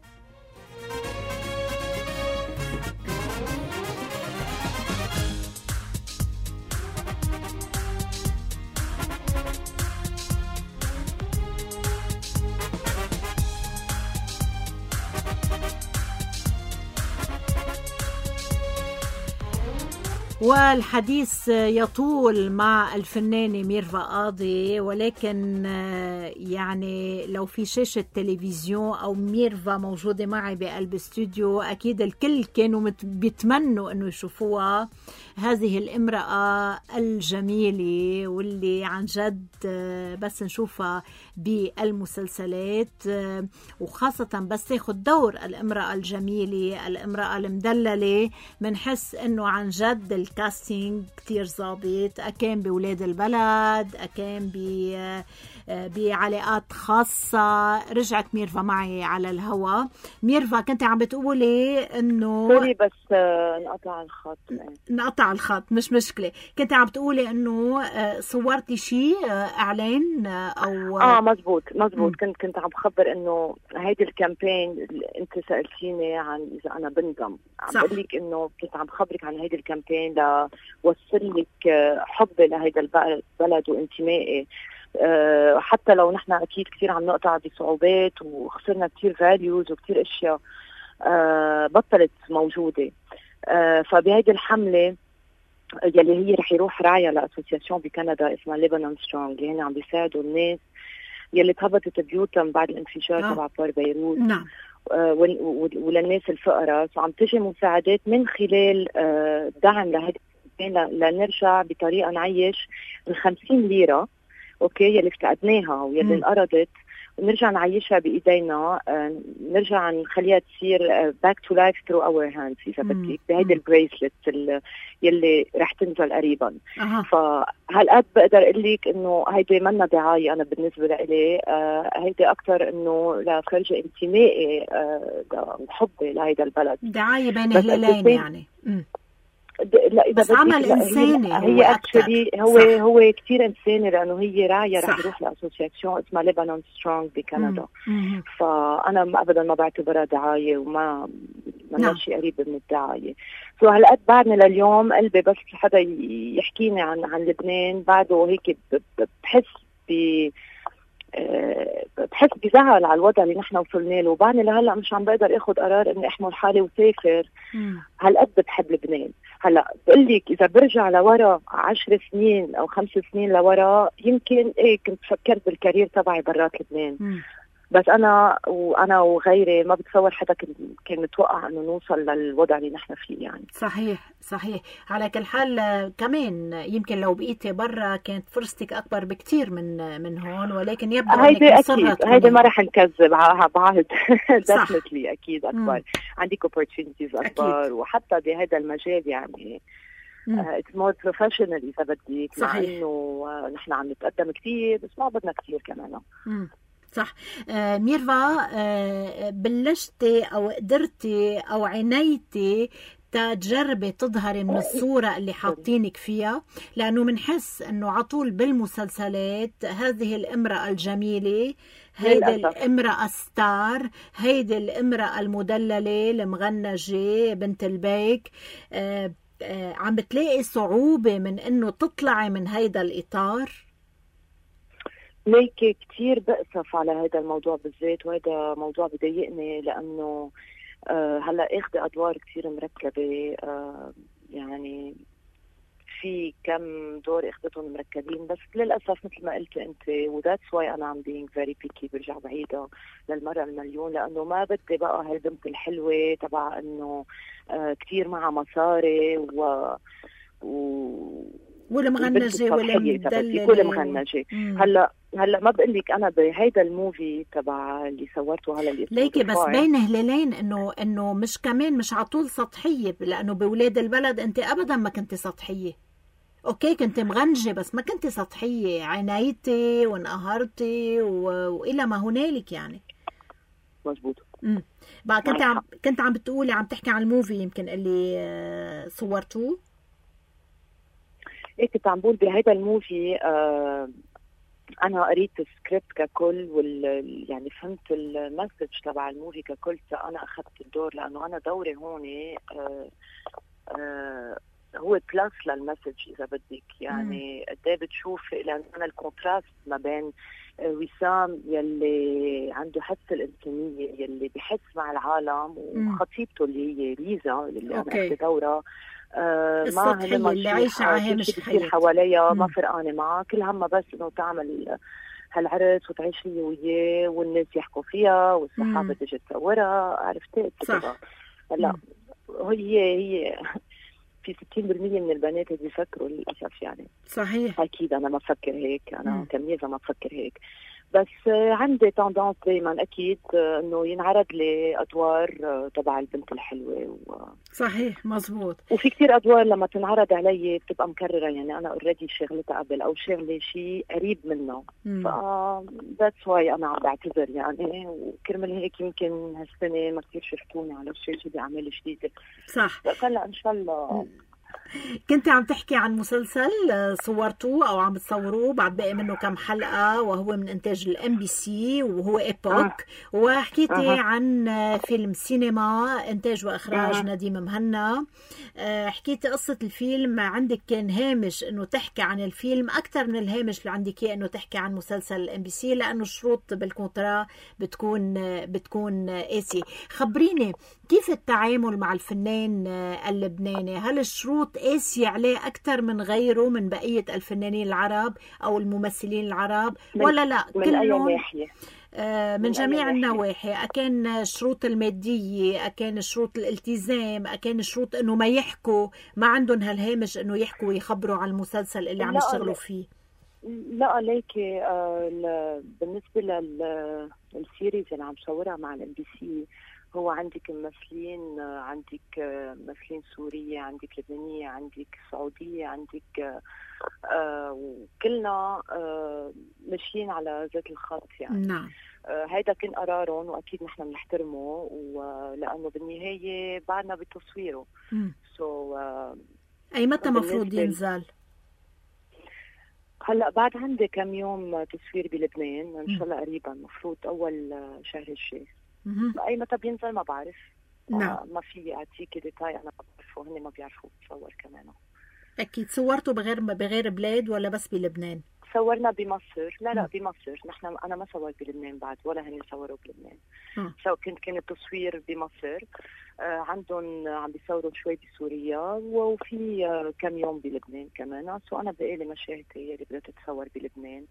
والحديث يطول مع الفنانة ميرفا قاضي، ولكن يعني لو في شاشة تلفزيون أو ميرفا موجودة معي بقلب استوديو أكيد الكل كانوا بيتمنوا أنه يشوفوها. هذه الامرأة الجميلة واللي عن جد بس نشوفها بالمسلسلات، وخاصة بس تاخد دور الامرأة الجميلة الامرأة المدللة، منحس أنه عن جد الكاستينج كتير ظابط. أكان بولاد البلد، أكان ب بعلاقات خاصة. رجعت ميرفا معي على الهوا. ميرفا كنت عم بتقولي انه سوري بس انقطع الخط. انقطع قطع الخط، مش مشكلة. كنت عم بتقولي انه صورتي شيء اعلان او اه مزبوط مزبوط. كنت كنت عم بخبر انه هيدي الكامبين انت سألتيني عن اذا انا بندم، عم بقول لك انه كنت عم بخبرك عن هيدي الكامبين لوصل لك حبي لهيدا البلد وانتمائي. أه حتى لو نحن اكيد كثير عم نقطع بصعوبات وخسرنا كثير فاليوز وكثير اشياء أه بطلت موجوده. أه فبهيدي الحمله يلي هي رح يروح راعية لأسوسياسيون بكندا اسمها ليبانون سترونج، اللي هن عم بيساعدوا الناس يلي تهبطت بيوتهم بعد الانفجار تبع بار بيروت. نعم. آه وللناس الفقراء، فعم تجي مساعدات من خلال آه دعم لهيدي لنرجع بطريقه نعيش الخمسين ليره اوكي يلي افتقدناها ويلي انقرضت، ونرجع نعيشها بايدينا، آه نرجع نخليها تصير باك تو لايف ثرو اور هاندز اذا بدك، بهيدي البريسلت يلي رح تنزل قريبا. أه. فهالقد بقدر اقول لك انه هيدي منا دعايه انا بالنسبه لإلي، آه هيدي اكثر انه لفرجه انتمائي آه وحبي لهيدا البلد، دعايه بين هلالين يعني. م. لا إذا بس عمل انساني، هي اكشلي هو صح. هو كثير انساني لانه هي راعيه رح يروح لاسوسياسيون اسمها ليبانون سترونج بكندا. مم. فانا ابدا ما بعتبرها دعايه وما ما شيء قريب من الدعايه. سو هالقد بعدني لليوم قلبي بس حدا يحكيني عن عن لبنان بعده هيك بحس ب أه بحس بزعل على الوضع اللي نحن وصلنا له، وبعدني لهلا مش عم بقدر اخذ قرار اني احمل حالي وسافر. هالقد بحب لبنان. هلا بقول لك اذا برجع لورا عشر سنين او خمس سنين لورا يمكن ايه كنت فكرت بالكارير تبعي برات لبنان. م. بس انا وانا وغيري ما بتصور حدا كان متوقع انه نوصل للوضع اللي نحن فيه يعني. صحيح صحيح. على كل حال كمان يمكن لو بقيتي برا كانت فرصتك اكبر بكتير من من هون، ولكن يبدو هيدي اكيد هيدي ما رح نكذب بعهد ديفنتلي اكيد اكبر. مم. عندك opportunities اكبر أكيد. وحتى بهذا المجال يعني اتس مور بروفيشنال اذا بدك، مع انه نحن عم نتقدم كثير بس ما بدنا كثير كمان. مم. صح. آه ميرفا، آه بلشتي او قدرتي او عنيتي تجربي تظهري من الصورة اللي حاطينك فيها، لأنه منحس أنه عطول بالمسلسلات هذه الامرأة الجميلة، هيدي الامرأة ستار، هيدي الامرأة المدللة المغنجة بنت البيك. آه آه عم بتلاقي صعوبة من أنه تطلعي من هيدا الإطار؟ ليك كتير بأسف على هذا الموضوع بالذات، وهذا موضوع بضايقني لأنه آه هلا اخذ ادوار كثير مركبه. آه يعني في كم دور اخذتهم مركبين، بس للاسف مثل ما قلت انت وذاتس واي انا عم بينج فيري بيكي، برجع بعيدها للمره المليون، لانه ما بدي بقى هالبنت الحلوه تبع انه آه كثير معها مصاري و, و... والمغنجه والمدلله والمغنجه. هلا هلا ما بقول لك انا بهيدا الموفي تبع اللي صورته هلا اللي ليكي بس بين هلالين انه انه مش كمان مش عطول سطحيه، لانه بولاد البلد انت ابدا ما كنت سطحيه. اوكي كنت مغنجه بس ما كنت سطحيه، عنايتي وانقهرتي و... والى ما هنالك يعني. مزبوط. امم بقى كنت عم كنت عم بتقولي عم تحكي عن الموفي يمكن اللي صورتوه. ايه كنت عم بقول بهيدا الموفي آه انا قريت السكريبت ككل وال يعني فهمت المسج تبع الموفي ككل، فانا اخذت الدور لانه انا دوري هون آه آه هو بلاس للمسج اذا بدك يعني. قد ايه بتشوف لان انا الكونتراست ما بين وسام يلي عنده حس الانسانيه يلي بحس مع العالم وخطيبته اللي هي ليزا اللي انا اخذت دورها آه ما اللي عايشه على هامش الحياه حواليها، ما فرقانه معها، كل همها بس انه تعمل هالعرس وتعيش هي وياه والناس يحكوا فيها والصحافه تيجي تصورها، عرفتي كده. هلا هي هي في ستين بالمية من البنات اللي بيفكروا للاسف يعني. صحيح. اكيد انا ما بفكر هيك، انا كميزه ما بفكر هيك، بس عندي تندنس دايما اكيد انه ينعرض لي ادوار تبع البنت الحلوه و... صحيح مزبوط. وفي كتير ادوار لما تنعرض علي بتبقى مكرره يعني انا اوريدي شغلتها قبل او شغله شيء قريب منه، ف ذاتس واي انا عم بعتذر يعني. وكرمال هيك يمكن هالسنه ما كثير شفتوني على الشاشه بعمل جديده. صح. بس هلا ان شاء الله كنت عم تحكي عن مسلسل صورتوه او عم تصوروه بعد باقي منه كم حلقة، وهو من انتاج الام بي سي وهو ايبوك. آه. وحكيتي آه. عن فيلم سينما انتاج واخراج آه. نديم مهنا. حكيتي قصة الفيلم، عندك كان هامش انه تحكي عن الفيلم اكثر من الهامش اللي عندك انه تحكي عن مسلسل الام بي سي، لانه الشروط بالكونترا بتكون بتكون قاسية. خبريني كيف التعامل مع الفنان اللبناني؟ هل الشروط قاسية عليه أكثر من غيره من بقية الفنانين العرب أو الممثلين العرب، ولا لا من أي ناحية؟ آه من, من جميع النواحي. أكان الشروط المادية، أكان الشروط الالتزام، أكان الشروط إنه ما يحكوا، ما عندهم هالهامش إنه يحكوا ويخبروا عن المسلسل اللي عم يشتغلوا فيه. لا ليكي آه بالنسبة للسيريز اللي عم صورها مع الام بي سي، هو عندك ممثلين، عندك ممثلين سورية، عندك لبنانية، عندك سعودية، عندك آه وكلنا آه ماشيين على ذات الخط يعني. نعم. آه هيدا كان قرارهم واكيد نحن بنحترمه، ولانه بالنهاية بعدنا بتصويره. سو so, آه اي متى مفروض ينزل؟ هلا بعد عندي كم يوم تصوير بلبنان، ان شاء الله قريبا، مفروض اول شهر الجاي. اي متى بينزل ما بعرف. نعم. آه ما في اعطيك ديتاي، انا بعرفه، هن ما بيعرفوا بتصور كمان. اكيد صورتوا بغير بغير بلاد ولا بس بلبنان؟ صورنا بمصر. لا لا بمصر. نحن انا ما صورت بلبنان بعد، ولا هن صوروا بلبنان. سو كنت كان التصوير بمصر. آه عندهم عم بيصوروا شوي بسوريا، وفي آه كم يوم بلبنان كمان. سو انا بقالي مشاهد هي اللي بدها تتصور بلبنان.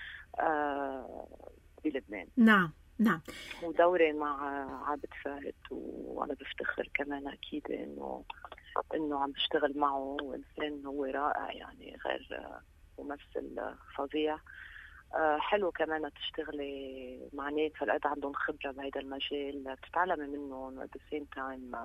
آه بلبنان. نعم نعم. ودوري مع عابد فهد، وانا بفتخر كمان اكيد انه انه عم بشتغل معه، وانسان هو رائع يعني، غير ممثل فظيع. حلو كمان تشتغلي مع ناس هالقد عندهم خبره بهذا المجال، بتتعلمي منهم at the same time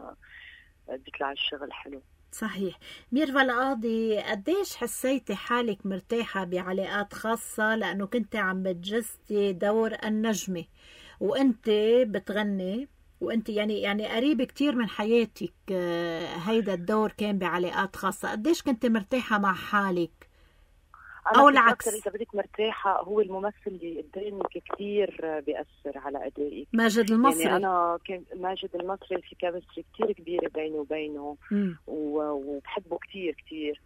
بيطلع الشغل حلو. صحيح. ميرفا القاضي، قديش حسيتي حالك مرتاحة بعلاقات خاصة لأنه كنت عم بتجسدي دور النجمة وانت بتغني، وانت يعني يعني قريب كتير من حياتك، هيدا الدور كان بعلاقات خاصة، قديش كنت مرتاحة مع حالك؟ أو العكس؟ أكثر إذا بدك مرتاحة، هو الممثل اللي قدامك كتير بيأثر على أدائك. ماجد المصري. يعني أنا كان ماجد المصري في كيمستري كتير كبيرة بيني وبينه، وبحبه كتير كتير.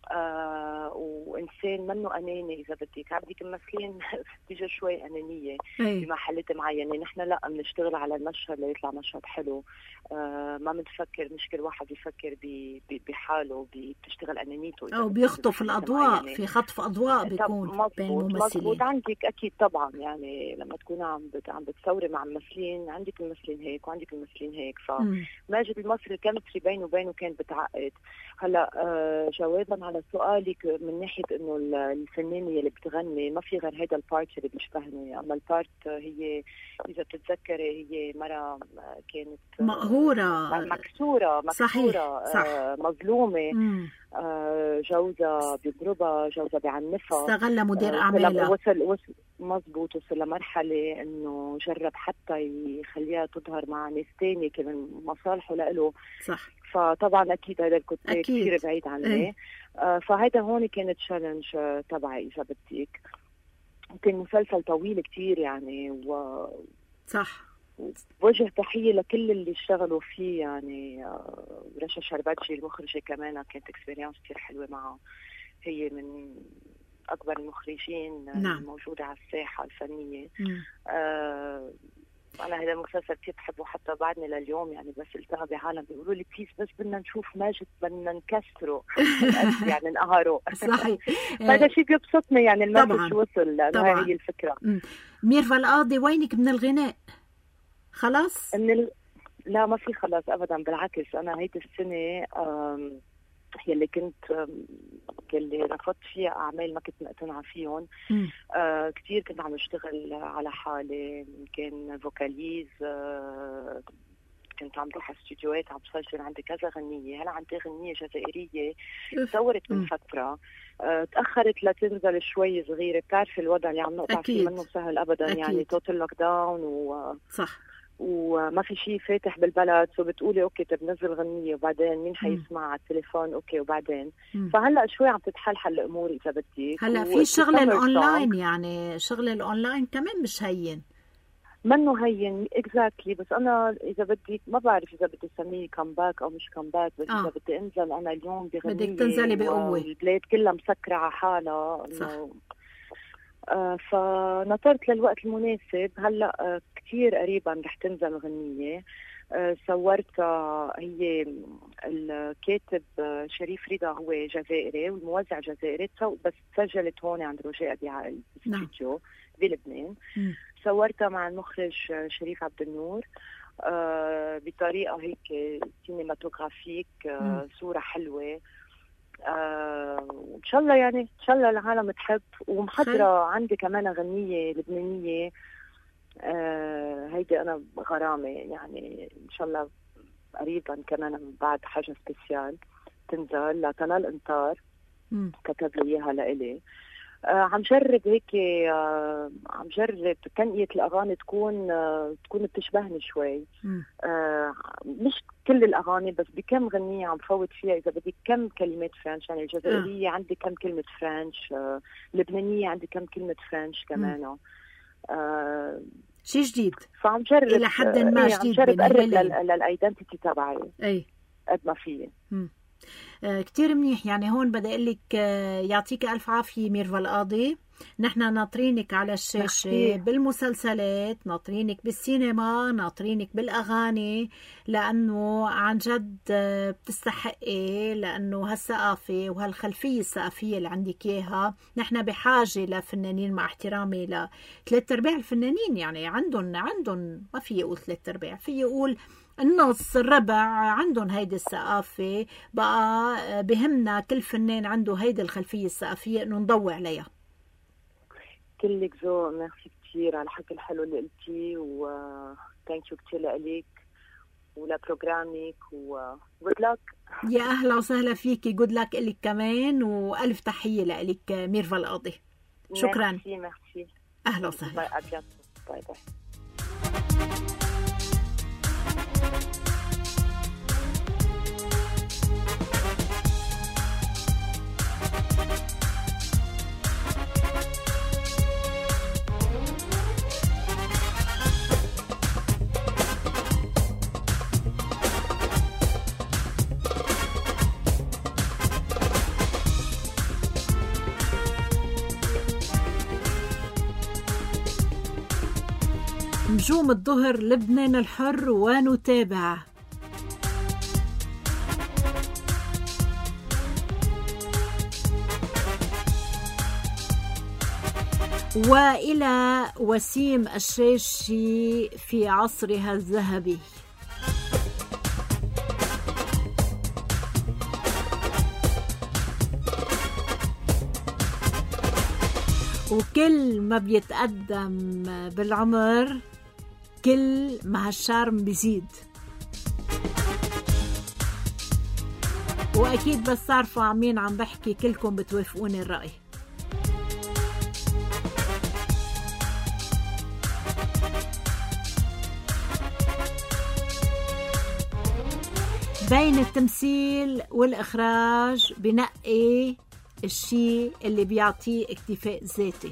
آه وإنسان منه أناني إذا بدك. عندك ممثلين بتيجي شوي أنانية بمحلات معينة. نحن لا، بنشتغل على المشهد ليطلع مشهد حلو. آه ما بنفكر، مش كل واحد بيفكر بحاله، بتشتغل أنانيته أو بيخطف الأضواء. في خطف أضواء بيكون بين الممثلين. مظبوط. عندك أكيد طبعا، يعني لما تكون عم عم بتصوري مع ممثلين، عندك ممثلين هيك وعندك ممثلين هيك. فماجد المصري الكيمستري بينه وبينه كان بتعقد. هلا آه جوابا على سؤالك من ناحية انه الفنانة اللي بتغني ما في غير هيدا البارت اللي بيشبهني، اما البارت هي اذا بتتذكري هي مرة كانت مقهورة، مكسورة مكسورة صح. آه مظلومة. آه جوزها بيضربها، جوزها بيعنفها، استغل مدير اعمالها. وصل وصل مزبوط وصل لمرحلة انه جرب حتى يخليها تظهر مع ناس تاني كمان مصالحه لإله. صح. فطبعا اكيد هذا الكتاب كثير بعيد عني. آه فهذا هون كانت تشالنج تبعي اذا بدك. كان مسلسل طويل كتير يعني، و صح. وجه تحية لكل اللي اشتغلوا فيه يعني. آه رشا شربتشي المخرجة كمان كانت اكسبيرينس كتير حلوة معها. هي من أكبر المخرجين نعم. الموجودة على الساحة الفنية. آه أنا هذا المسلسل كتير بحبه حتى بعدني لليوم يعني. بس التقى بعالم بيقولوا لي بليز بس بدنا نشوف ماجد، بدنا نكسره يعني نقهره. صحيح. هذا شيء بيبسطني يعني. المسج وصل، لأنه هي الفكرة. ميرفا القاضي، وينك من الغناء؟ خلاص؟ من ال... لا ما في خلاص أبدا، بالعكس. أنا هيدي السنة يلي كنت يلي رفضت فيها أعمال ما كنت مقتنعة فيهم. آه كتير كنت عم اشتغل على حالي، كان فوكاليز، آه كنت عم بروح على استوديوهات عم بسجل عندي كذا غنية. هلا عندي غنية جزائرية صورت من فترة، آه تأخرت لتنزل شوي صغيرة. بتعرفي الوضع اللي عم نقطع فيه منه سهل أبدا. أكيد. يعني توتال لوك داون و صح. وما في شيء فاتح بالبلد، سو بتقولي اوكي طب نزل غنية وبعدين مين حيسمع على التليفون، اوكي وبعدين مم. فهلا شوي عم تتحلحل الامور اذا بدك. هلا في شغل الاونلاين، يعني شغل الاونلاين كمان مش هين، منه هين اكزاكتلي. بس انا اذا بدي ما بعرف اذا بدي اسميه كامباك او مش كامباك، بس آه. اذا بدي انزل انا اليوم بغنية بدك تنزلي بقوة، البلاد كلها مسكرة على حالها انه آه فنطرت للوقت المناسب. هلا آه كثير قريبا رح تنزل غنية آه صورتها، هي الكاتب آه شريف رضا هو جزائري والموزع جزائري، بس سجلت هون عند رجاء أبي الاستوديو بلبنان. صورتها مع المخرج شريف عبد النور آه بطريقة هيك سينماتوغرافيك آه صورة حلوة آه وإن شاء الله يعني إن شاء الله العالم تحب. ومحضرة عندي كمان غنية لبنانية آه هيدي أنا غرامة، يعني إن شاء الله قريبا كمان بعد حاجة سبيسيال تنزل لتنال انطار كتب لي إياها لإلي. آه عم جرب هيك آه عم جرب تنقية الأغاني تكون آه تكون بتشبهني شوي آه مش كل الأغاني بس بكم غنية عم فوت فيها إذا بدي كم كلمات فرنش، يعني الجزائرية آه. عندي كم كلمة فرنش آه لبنانية عندي كم كلمة فرنش كمان آه شيء جديد. فعم جرب إلى حد ما إيه جديد، عم جرب أقرب للأيدنتيتي تبعي أي قد ما فيي. آه كتير منيح. يعني هون بدي أقول لك آه يعطيك ألف عافية ميرفا القاضي، نحن ناطرينك على الشاشة نحكي. بالمسلسلات، ناطرينك بالسينما، ناطرينك بالأغاني، لأنه عن جد آه بتستحقي، لأنه هالثقافة وهالخلفية الثقافية اللي عندك إياها نحن بحاجة لفنانين، مع احترامي لثلاث أرباع الفنانين، يعني عندهم عندهم ما في يقول ثلاث أرباع، في يقول النص الربع عندهم هيدي الثقافة. بقى بهمنا كل فنان عنده هيدي الخلفية الثقافية انه نضوي عليها. كلك ذوق، ميرسي كتير على الحكي الحلو اللي قلتيه، و ثانك يو كتير لك ولبروجرامك، و جود لك. يا اهلا وسهلا فيكي، جود لك لك كمان، والف تحية لك ميرفا القاضي. شكرا. ميرسي ميرسي. اهلا وسهلا. باي باي باي. نجوم الظهر لبنان الحر ونتابع. وإلى وسيم الشاشي في عصرها الذهبي. وكل ما بيتقدم بالعمر كل ما هالشارم بيزيد، وأكيد بس تعرفوا عمين عم بحكي كلكم بتوافقوني الرأي. بين التمثيل والإخراج بنقي الشيء اللي بيعطيه اكتفاء ذاتي.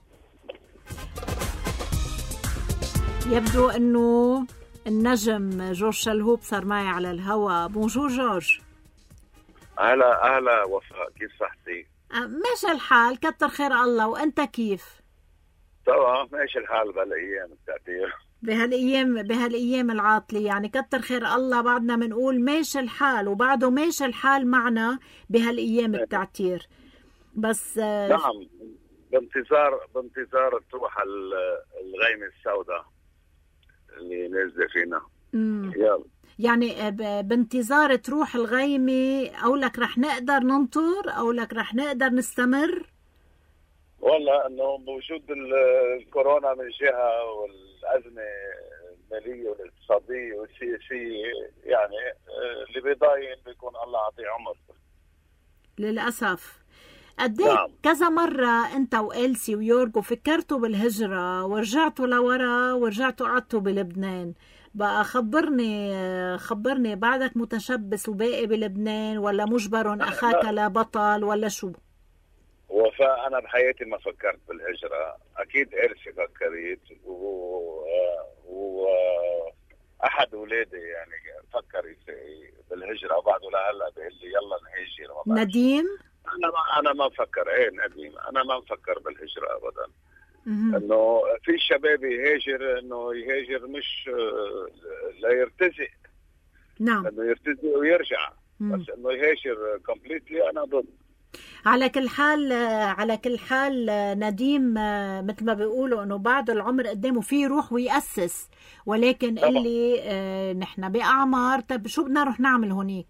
يبدو أنه النجم جورج شلهوب صار معي على الهوا. بونجور جورج. أهلا أهلا وفاء، كيف صحتي؟ ماشي الحال كتر خير الله، وأنت كيف؟ تمام ماشي الحال بهالأيام التعتير، بهالأيام بهالأيام العاطلة، يعني كتر خير الله بعدنا منقول ماشي الحال وبعده ماشي الحال معنا بهالأيام التعتير. بس نعم بانتظار بانتظار تروح الغيمة السوداء اللي نازله فينا. يلا يعني بانتظار تروح الغيمة، أو لك رح نقدر ننطر أو لك رح نقدر نستمر؟ والله أنه بوجود الكورونا من جهة والأزمة المالية والاقتصادية والسياسية، يعني اللي بيضاين بيكون الله عطيه عمر للأسف. قد ايه نعم. كذا مرة انت وإلسي ويورجو فكرتوا بالهجرة ورجعتوا لورا ورجعتوا قعدتوا بلبنان. بقى خبرني خبرني بعدك متشبث وباقي بلبنان ولا مجبر أخاك لبطل ولا شو؟ وفاء أنا بحياتي ما فكرت بالهجرة. أكيد إلسي فكرت و... و... أحد أولادي يعني فكر بالهجرة بعده لهلا بيقول لي يلا نهاجر. نديم؟ أنا ما أنا ما بفكر. إيه نديم أنا ما بفكر بالهجرة أبدا. إنه في شباب يهاجر إنه يهاجر مش لا يرتزق. نعم. إنه يرتزق ويرجع. مم. بس إنه يهاجر كومبليتلي أنا ضد. على كل حال على كل حال نديم مثل ما بيقولوا انه بعد العمر قدامه في يروح ويأسس، ولكن طبعا. اللي اه نحن بأعمار طب شو بدنا نروح نعمل هونيك؟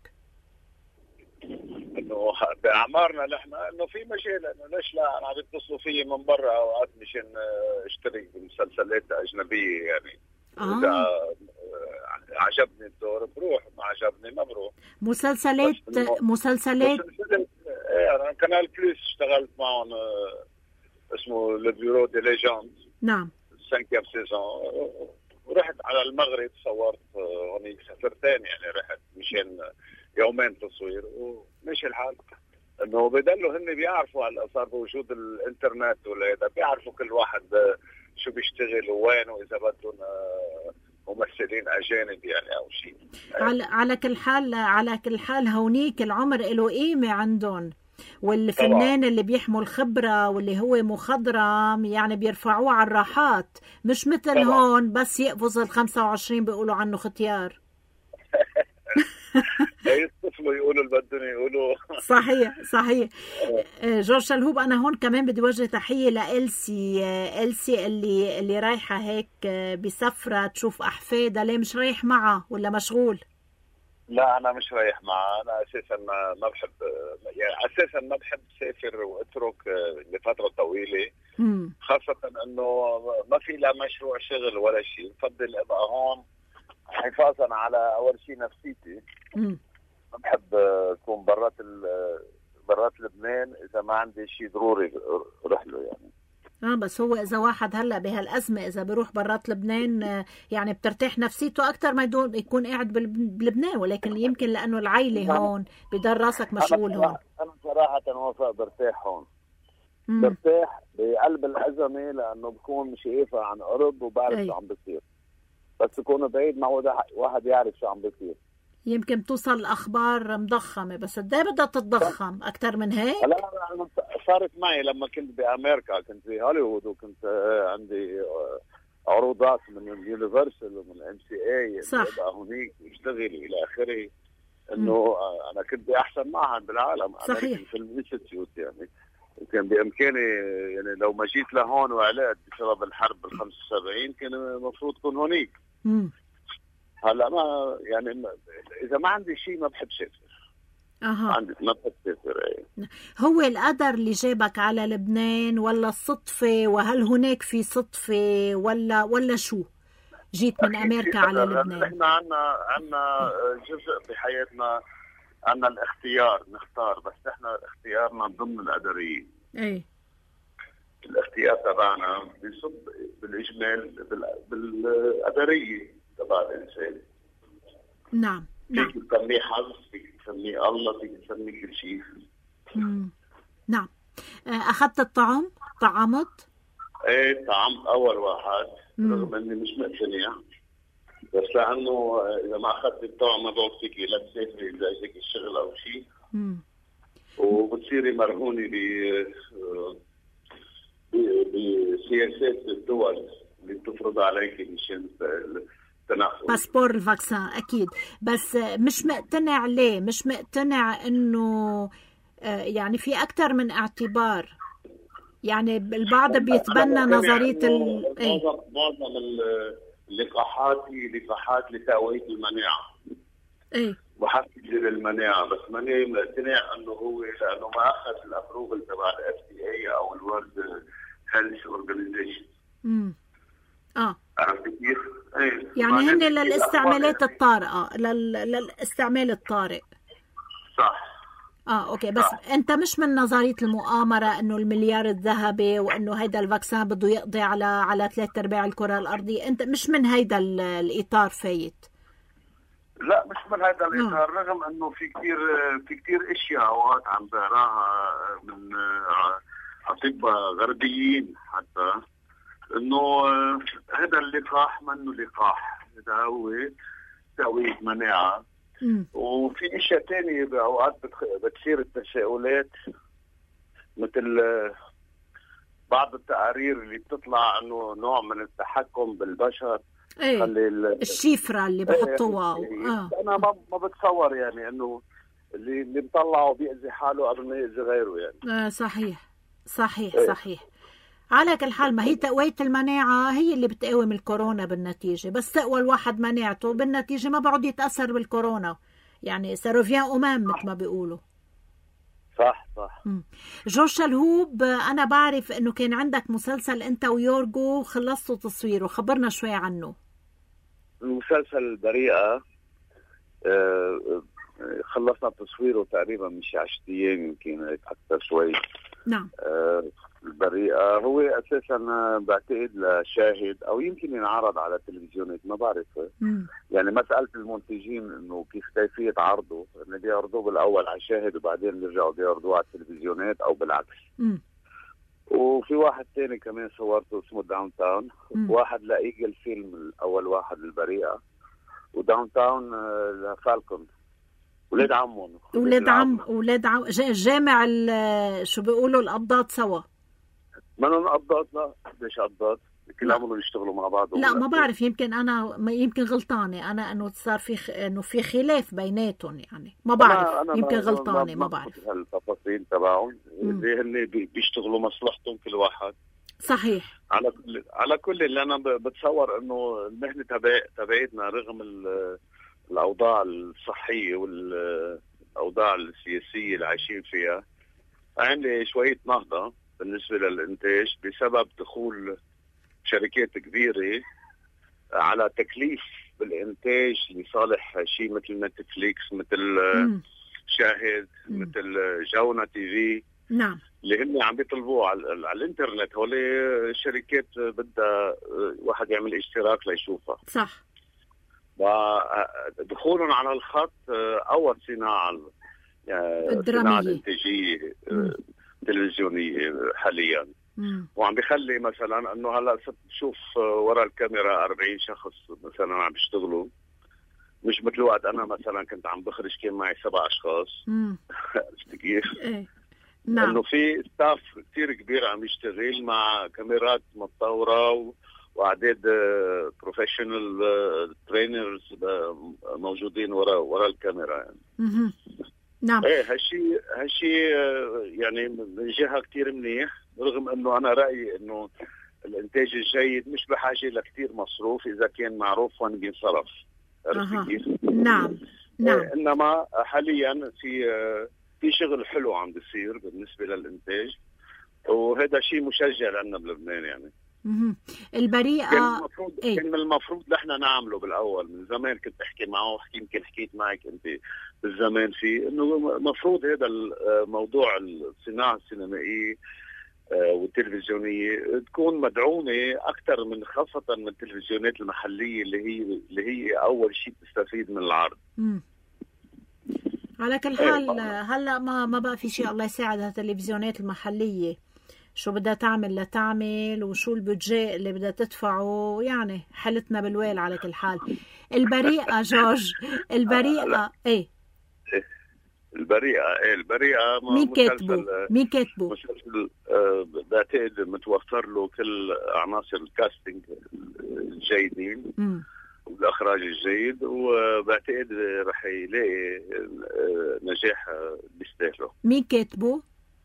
انه بأعمارنا نحن انه في مجال انه ليش لا. انا عم بيتصلوا فيي من برا اوقات مشان اشترك بمسلسلات اجنبيه يعني. آه. اذا عجبني الدور بروح، ما عجبني ما بروح. مسلسلات مسلسلات ايه انا كانال بلس اشتغلت معهم اسمه البيرو دي ليجند. نعم. خمسة سيزون ورحت على المغرب صورت هونيك سفرتين يعني رحت مشان يومين تصوير ومشي الحال. انه بضلوا هن بيعرفوا هلا صار بوجود الانترنت ولا هذا بيعرفوا كل واحد شو بيشتغل وين واذا بدهم ممثلين اجانب يعني او شيء. على على كل حال على كل حال هونيك العمر له قيمه عندهم، والفنان طبعا. اللي بيحمل خبره واللي هو مخضرم يعني بيرفعوه على الراحات، مش مثل طبعا. هون بس يقفز ال خمسة وعشرين بيقولوا عنه ختيار. يتصلوا يقولوا اللي بدهم يقولوا. صحيح صحيح. جورج شلهوب انا هون كمان بدي وجه تحيه لإلسي. إلسي اللي اللي رايحه هيك بسفره تشوف احفادها، ليه مش رايح معها ولا مشغول؟ لا انا مش رايح معها. انا اساسا ما ما بحب يعني اساسا ما بحب سافر واترك لفتره طويله. مم. خاصه انه ما في لا مشروع شغل ولا شيء. بفضل ابقى هون حفاظا على اول شيء نفسيتي. مم. ما بحب اكون برات برات لبنان اذا ما عندي شيء ضروري اروح له يعني. اه بس هو اذا واحد هلا بهالازمه اذا بيروح برات لبنان يعني بترتاح نفسيته اكثر ما يدون يكون قاعد بلبنان، ولكن يمكن لانه العائله هون بضل راسك مشغول هون. انا صراحه وفاء برتاح هون. مم. برتاح بقلب الازمه لانه بكون شايفها عن قرب وبعرف شو عم بيصير. بس يكون بعيد ما واحد يعرف شو عم بيصير. يمكن توصل اخبار مضخمه بس قد ايه بدها تتضخم اكثر من هيك؟ لا صارت معي لما كنت بامريكا، كنت في هوليوود وكنت عندي عروضات من اليونيفرسال ومن الام سي اي ابقى هونيك واشتغل الى اخره. انه انا كنت باحسن معهد بالعالم. صحيح. في الانستيتيوت يعني كان بامكاني يعني لو ما جيت لهون وعلقت بسبب الحرب بال خمسة وسبعين كان المفروض كون هونيك. امم هلا ما يعني ما اذا ما عندي شيء ما بحب سافر. اها عندي ما بحب سافر. ايه هو القدر اللي جابك على لبنان ولا الصدفه؟ وهل هناك في صدفه ولا ولا شو جيت من امريكا على لبنان؟ احنا عندنا عندنا جزء بحياتنا عندنا الاختيار نختار، بس احنا اختيارنا ضمن القدريه. ايه الاختيار تبعنا بيصب بالاجمال بالقدريه تبع الانسان. نعم فيك تسميه حظ، فيك تسميه الله، فيك تسميه كل شيء. امم نعم. اخذت الطعم؟ طعمت؟ ايه طعمت اول واحد رغم اني مش مقتنع، بس لانه اذا ما اخذت الطعم ما بعد فيكي لا تسافري اذا اجاك الشغل او شيء. امم وبتصيري مرهونه ب بسياسات الدول اللي بتفرض عليك مشان التنقل. باسبور الفاكسان اكيد، بس مش مقتنع. ليه مش مقتنع؟ انه يعني في اكثر من اعتبار. يعني البعض بيتبنى نظريه ال معظم معظم اللقاحات هي لقاحات لتقويه المناعه. ايه وحفز المناعه، بس ماني مقتنع انه هو لانه ما اخذ الابروفل تبع الاف دي اي او الورد هيلث اورجانيزيشن. امم اه عرفت كيف؟ ايه يعني هن للاستعمالات الطارئه، لل... للاستعمال الطارئ. صح. اه اوكي بس آه. انت مش من نظريه المؤامره انه المليار الذهبي وانه هيدا الفاكسان بده يقضي على على ثلاث ارباع الكره الارضيه، انت مش من هيدا الاطار فايت؟ لا مش من هذا الاطار، رغم انه في كثير في كثير اشياء اوقات عم بقراها من اطباء غربيين حتى انه هذا اللقاح منه لقاح، هذا هو تقوية مناعة. وفي اشياء ثانيه باوقات بتصير التساؤلات، مثل بعض التقارير اللي بتطلع انه نوع من التحكم بالبشر. ايه الشفرة اللي بحطوها. إيه آه. انا ما ما بتصور يعني انه اللي اللي مطلعه بيأذي حاله قبل ما يأذي غيره يعني. آه صحيح صحيح إيه. صحيح. على كل حال ما هي تقوية المناعة هي اللي بتقاوم الكورونا بالنتيجة، بس تقوى الواحد مناعته بالنتيجة ما بعد يتأثر بالكورونا، يعني ساروفيان أمام مثل ما بيقولوا. صح صح. جورج شلهوب، أنا بعرف إنه كان عندك مسلسل أنت ويورجو خلصتوا تصويره، خبرنا شوي عنه. المسلسل البريئة خلصنا تصويره تقريبا مش عشرة أيام، يمكن أكثر شوي. نعم. البريئة هو أساسا بعتقد لشاهد أو يمكن ينعرض على التلفزيونات، ما بعرف. مم. يعني مسألة المنتجين إنه كيف كيفية عرضه، إنه بيعرضوه بالأول على شاهد وبعدين بيرجعوا بيعرضوه على التلفزيونات أو بالعكس. مم. وفي واحد تاني كمان صورته اسمه داون تاون، واحد لإيجل فيلم الأول، واحد البريئة، وداون تاون لفالكون، ولاد عمهم ولاد عم ولاد عم جامع شو بيقولوا القبضات سوا. ما لهم قبضات، لا ليش قبضات؟ كل عمرهم يشتغلوا مع بعض. لا ما بعرف، يمكن انا يمكن غلطانه انا انه صار في خ... انه في خلاف بيناتهم، يعني ما بعرف أنا أنا يمكن غلطانه ما بعرف التفاصيل تبعهم اللي هن بيشتغلوا مصلحتهم كل واحد. صحيح. على كل على كل اللي انا بتصور انه المهنه تبع تبعتنا رغم الاوضاع الصحيه والاوضاع السياسيه اللي عايشين فيها، عندي شويه نهضه بالنسبه للانتاج بسبب دخول شركات كبيره على تكليف بالانتاج لصالح شيء مثل نتفليكس، مثل مم. شاهد، مم. مثل جونا تي في. نعم. اللي هم عم بيطلبوه على, على الانترنت، هول الشركات بدها واحد يعمل اشتراك ليشوفها. صح. ودخولهم على الخط اول صناعه الدراميه الانتاجيه تلفزيونيه حاليا. مم. وعم بيخلي مثلا انه هلا صرت بشوف ورا الكاميرا أربعين شخص مثلا عم بيشتغلوا، مش مثل وقت انا مثلا كنت عم بخرج كان معي سبع اشخاص. عرفت كيف؟ ايه نعم. انه في ستاف كثير كبير عم يشتغل مع كاميرات متطوره واعداد بروفيشنال ترينرز موجودين ورا ورا الكاميرا يعني. مم. نعم. ايه هالشيء هالشيء يعني من جهه كثير منيح، رغم انه انا رايي انه الانتاج الجيد مش بحاجه لكثير مصروف اذا كان معروف وين بينصرف. أه. نعم نعم. إيه انما حاليا في في شغل حلو عم بيصير بالنسبه للانتاج، وهذا شيء مشجع لنا بلبنان يعني. مم. البريئه كان المفروض ايه؟ كان الفروض نحن نعمله بالاول، من زمان كنت احكي معه، يمكن حكيت معك انت بالزمان فيه انه المفروض هذا الموضوع الصناعه السينمائيه والتلفزيونيه تكون مدعومه اكثر من خاصه من التلفزيونات المحليه اللي هي اللي هي اول شيء تستفيد من العرض. مم. على كل حال هلا ما ما بقى في شيء، الله يساعد التلفزيونات المحليه شو بدها تعمل لتعمل وشو البودجي اللي بدها تدفعه، يعني حالتنا بالويل على كل حال. البريئة جورج، البريئة ايه البريئة ايه البريئة مين كاتبه؟ مين كاتبه؟ مسلسل آه بعتقد متوفر له كل عناصر الكاستنج الجيدين والاخراج الجيد، وبعتقد رح يلاقي نجاح بيستاهله. مين كاتبه؟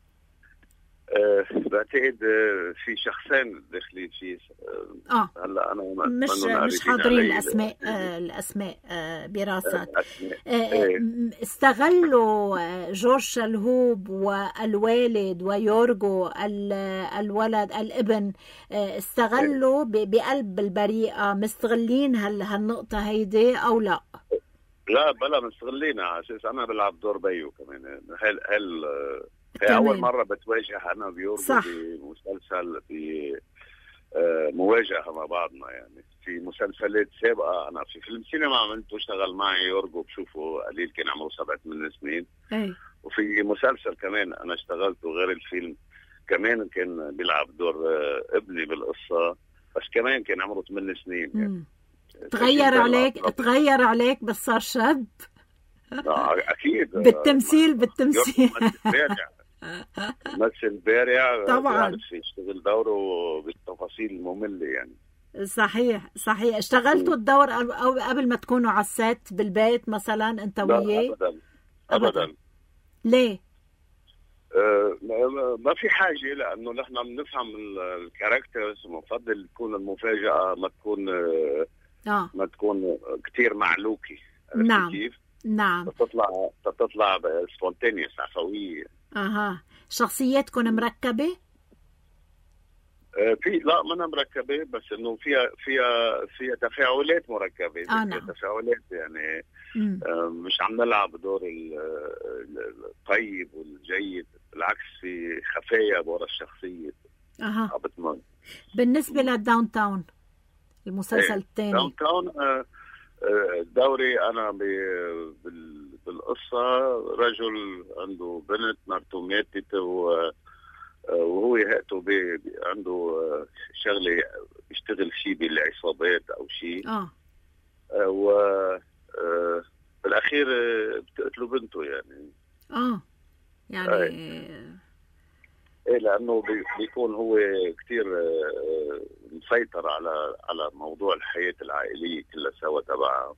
أه بعتقد في شخصين داخلين فيه. اه هلا انا مش مش حاضرين الاسماء آه الاسماء آه براسك. آه استغلوا جورج شلهوب والوالد ويورجو الولد الابن، آه استغلوا بقلب البريئة، مستغلين هال هالنقطة هيدي او لا؟ لا بلا مستغلينا على اساس انا بلعب دور بيو كمان. هل هل هي اول مره بتواجه انا ويورجو بمسلسل ب مواجهه مع بعضنا. يعني في مسلسلات سابقه انا في فيلم سينما عملته اشتغل معي يورجو بشوفه قليل كان عمره سبعة ثمان سنين. أي. وفي مسلسل كمان انا اشتغلته غير الفيلم كمان كان بيلعب دور ابني بالقصه بس كمان كان عمره ثمان سنين. يعني تغير عليك تغير عليك بس صار شاب. اكيد بالتمثيل بالتمثيل ممثل بارع طبعا يشتغل دوره بالتفاصيل الممله. يعني صحيح صحيح. اشتغلتوا الدور او قبل ما تكونوا على السات بالبيت مثلا انت وياه؟ ابدا ابدا. ليه؟ أه ما في حاجه لانه نحن بنفهم الكاركترز ومفضل تكون المفاجاه ما تكون اه ما تكون كثير معلوكه. نعم كيف؟ نعم تطلع تطلع سبونتينيوس عفويه. اها. شخصياتكم مركبه؟ آه في لا ما مركبه بس انه فيها فيها فيها تفاعلات مركبه. آه نعم. فيها تفاعلات يعني آه مش عم نلعب دور الطيب والجيد بالعكس في خفايا ورا الشخصيه. اها. عبتمان. بالنسبه للداون تاون المسلسل الثاني داون تاون آه دوري أنا بالقصة رجل عنده بنت مرته ماتت وهو هاتو عنده شغلة يشتغل شيء بالعصابات أو شيء. آه. و بالأخير بتقتلوا بنته يعني. آه يعني إيه لأنه بيكون هو كتير مسيطر على على موضوع الحياة العائلية كلها سوا تبعها.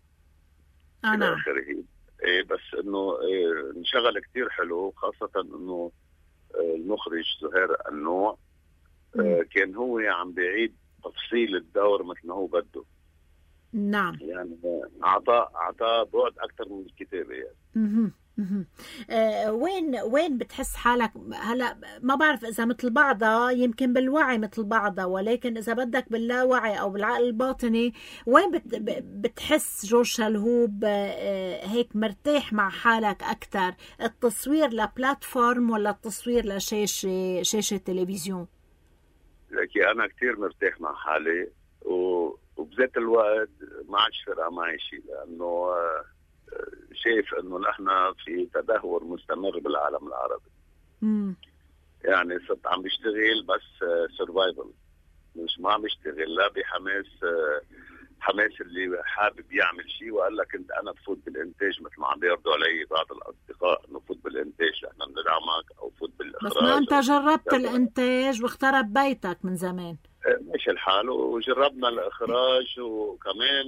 آه إلى آخره. إيه بس إنه إيه انشغل كتير حلو خاصة إنه المخرج زهير النوع كان هو عم بيعيد تفصيل الدور مثل ما هو بده. نعم. يعني عطاء عطاء بعد أكثر من الكتابة يعني. اها اها. آه وين وين بتحس حالك هلا؟ ما بعرف اذا مثل بعضها يمكن بالوعي مثل بعضها ولكن اذا بدك باللاوعي او بالعقل الباطني وين بت بتحس جورج شلهوب آه هيك مرتاح مع حالك اكثر؟ التصوير لبلاتفورم ولا التصوير لشاشه شاشه تلفزيون؟ لكن انا كثير مرتاح مع حالي و... وبذات الوقت ما عادش فرقه معي شيء لانه آه شايف انه نحن في تدهور مستمر بالعالم العربي. امم يعني صرت عم بشتغل بس سرفايفل مش ما عم بشتغل لا بحماس حماس اللي حابب يعمل شيء وقال لك انت انا بفوت بالانتاج مثل ما عم بيرضوا علي بعض الاصدقاء انه فوت بالانتاج نحن بندعمك او فوت بالاخراج. بس ما انت جربت الانتاج واخترب بيتك من زمان. ماشي الحال وجربنا الاخراج وكمان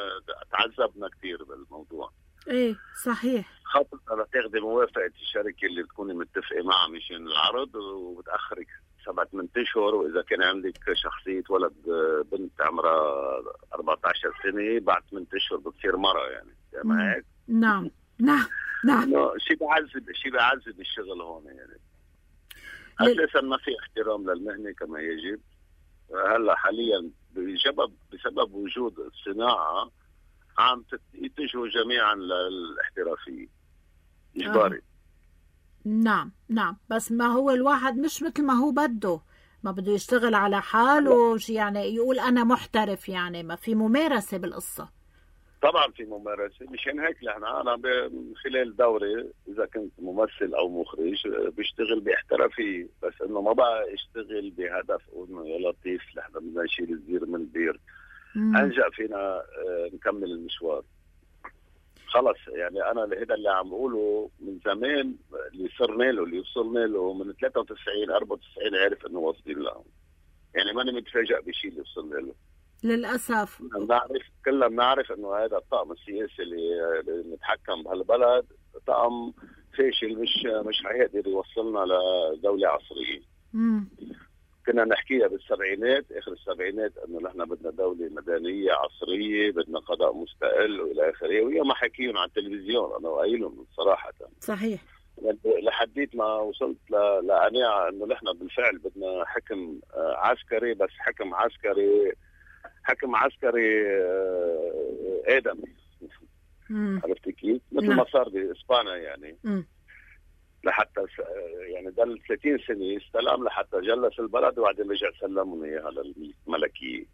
تعذبنا كثير بالموضوع. ايه صحيح. خاطر تاخذي موافقه الشركه اللي تكوني متفقه معها مشان العرض وبتاخرك سبعة ثمان اشهر واذا كان عندك شخصيه ولد بنت عمرها أربعة عشر سنه بعد ثمان اشهر بتصير مره يعني ما هيك؟ نعم نعم نعم. شيء بعذب شيء بعذب الشغل هون يعني. اساسا ما في احترام للمهنه كما يجب. هلا حاليا بسبب بسبب وجود الصناعه عم يتجهوا جميعا للاحترافيه اجباري. آه. نعم نعم بس ما هو الواحد مش مثل ما هو بده ما بده يشتغل على حاله يعني يقول انا محترف يعني ما في ممارسه بالقصه. طبعا في ممارسه مشان هيك نحن انا من خلال دوري اذا كنت ممثل او مخرج بشتغل باحترافيه بس انه ما بقى اشتغل بهدف انه يا لطيف نحن بدنا نشيل الزير من البير. انجأ فينا نكمل المشوار. خلص يعني انا هذا اللي عم بقوله من زمان اللي صرنا له اللي وصلنا له من ثلاثة وتسعين أربعة وتسعين عارف انه واصلين له. يعني ماني متفاجئ بشيء اللي وصلنا له. للاسف. بنعرف كلنا بنعرف انه هذا الطقم السياسي اللي, اللي متحكم بهالبلد طقم فاشل مش مش حيقدر يوصلنا لدولة عصرية. امم كنا نحكيها بالسبعينات اخر السبعينات انه نحن بدنا دولة مدنية عصرية بدنا قضاء مستقل والى اخره ويا ما حكيهم على التلفزيون انا وقايلهم صراحة. صحيح. لحديت ما وصلت لقناعة انه نحن بالفعل بدنا حكم عسكري بس حكم عسكري حكم عسكري آدمي عرفتي كيف؟ مثل نعم. ما صار باسبانيا يعني مم. لحتى يعني ضل ثلاثين سنه استلم لحتى جلس البلد وبعدين رجع سلمهم اياها للملكيه.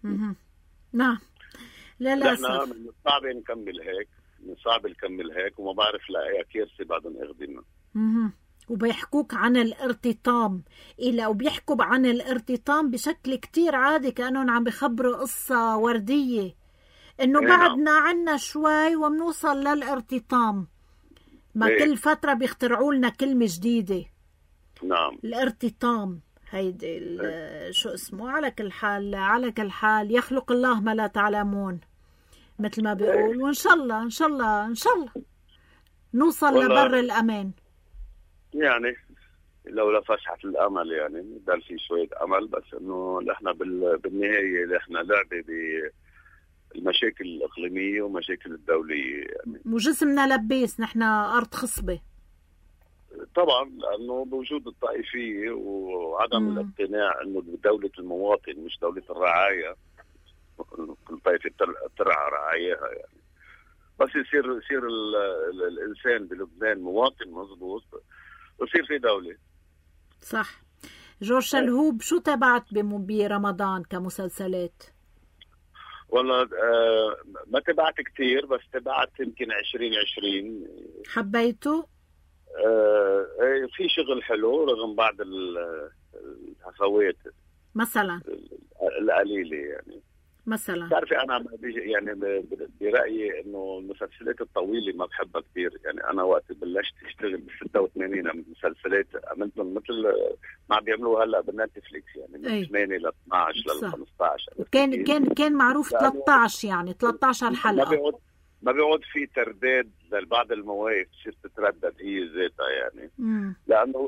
نعم للاسف نحن من الصعب نكمل هيك، من الصعب نكمل هيك، وما بعرف لاقي كيرسي بعدهم اخذيننا. وبيحكوك عن الارتطام إلى وبيحكوا عن الارتطام بشكل كتير عادي كأنهم عم بخبروا قصة وردية إنه إيه بعدنا نعم. عنا شوي وبنوصل للارتطام. ما إيه. كل فترة بيخترعوا لنا كلمة جديدة. نعم الارتطام هيدي إيه. شو اسمه. على كل حال على كل حال يخلق الله ما لا تعلمون مثل ما بيقول. إيه. وإن شاء الله إن شاء الله إن شاء الله نوصل لبر الأمان. يعني لولا فشحة الأمل يعني ضل في شوية أمل، بس إنه نحن بالنهاية نحن لعبة بالمشاكل الإقليمية ومشاكل الدولية يعني. وجسمنا لبيس، نحن أرض خصبة طبعا، لأنه بوجود الطائفية وعدم م. الاقتناع إنه دولة المواطن مش دولة الرعاية، كل طائفة ترعى رعاياها يعني. بس يصير يصير ال ال الإنسان بلبنان مواطن مضبوط ويصير في دولة. صح. جورج شلهوب شو تابعت برمضان كمسلسلات؟ والله آه ما تابعت كتير، بس تابعت يمكن عشرين عشرين. حبيته؟ آه في شغل حلو رغم بعض الهفوات مثلا القليلة يعني. مثلا بتعرفي انا يعني برايي انه المسلسلات الطويله ما بحبها كثير يعني. انا وقت بلشت اشتغل ب ستة وثمانين مسلسلات عملتهم مثل ما عم بيعملوها هلا بالنتفليكس يعني من ثمانية ل اثنعش لل خمسطعش. كان كان كان معروف ثلاثة عشر يعني ثلاطعش حلقه. ما بيقعد ما بيقعد في ترداد لبعض المواقف تصير تتردد هي ذاتها يعني. مم. لانه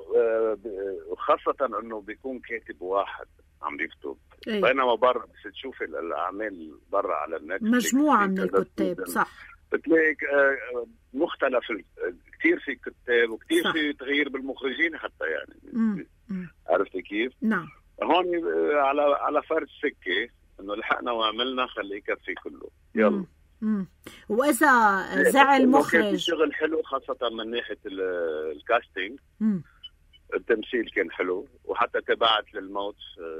خاصه انه بيكون كاتب واحد عم يكتب. أي. بينما برا بس تشوف الاعمال برا على النت مجموعه من الكتاب صح، بتلاقي مختلف كثير في كتاب وكثير في تغيير بالمخرجين حتى يعني. عرفتي كيف؟ نعم. هون على على فرد سكه انه لحقنا وعملنا خليه يكفي كله يلا. امم واذا زعل مخرج شغل حلو خاصه من ناحيه الكاستنج. امم التمثيل كان حلو، وحتى تبعت للموت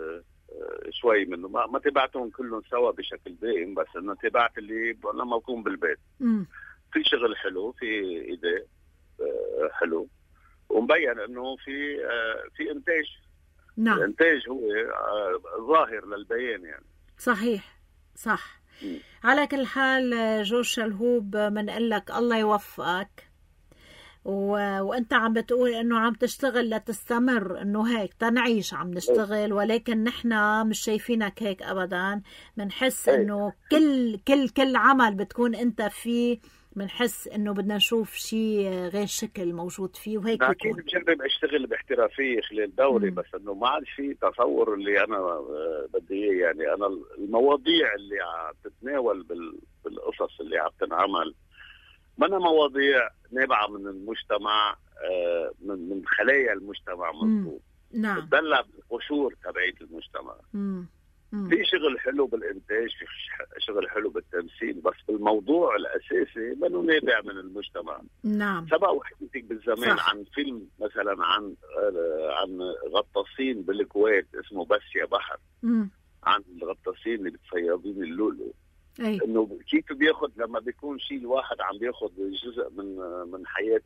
شوي منه، ما, ما تبعتهم كلهم سوا بشكل دائم، بس انه تبعت اللي لما اكون بالبيت. مم. في شغل حلو، في اداء حلو، ومبين انه في في انتاج. نعم. الانتاج هو ظاهر للبيان يعني. صحيح صح. مم. على كل حال جورج شلهوب بنقول لك الله يوفقك، و... وانت عم بتقول انه عم تشتغل لتستمر، انه هيك تنعيش عم نشتغل، ولكن نحن مش شايفينك هيك ابدا. بنحس انه كل كل كل عمل بتكون انت فيه بنحس انه بدنا نشوف شيء غير شكل موجود فيه، وهيك اكيد بجرب اشتغل باحترافيه خلال دوري. مم. بس انه ما عاد في تصور اللي انا بدي اياه يعني. انا المواضيع اللي عم تتناول بال... بالقصص اللي عم تنعمل منا مواضيع نابعة من المجتمع، من من خلايا المجتمع مضبوط. نعم. بتدلع بالقشور تبعية المجتمع. مم. مم. في شغل حلو بالإنتاج، في شغل حلو بالتمثيل، بس بالموضوع الأساسي منه نابع من المجتمع. نعم. سبق وحكيتك بالزمان صح. عن فيلم مثلا عن عن غطاسين بالكويت اسمه بس يا بحر. مم. عن الغطاسين اللي بتصيادين اللؤلؤ. أي. انه كيف بياخد لما بيكون شيء الواحد عم بياخد جزء من من حياه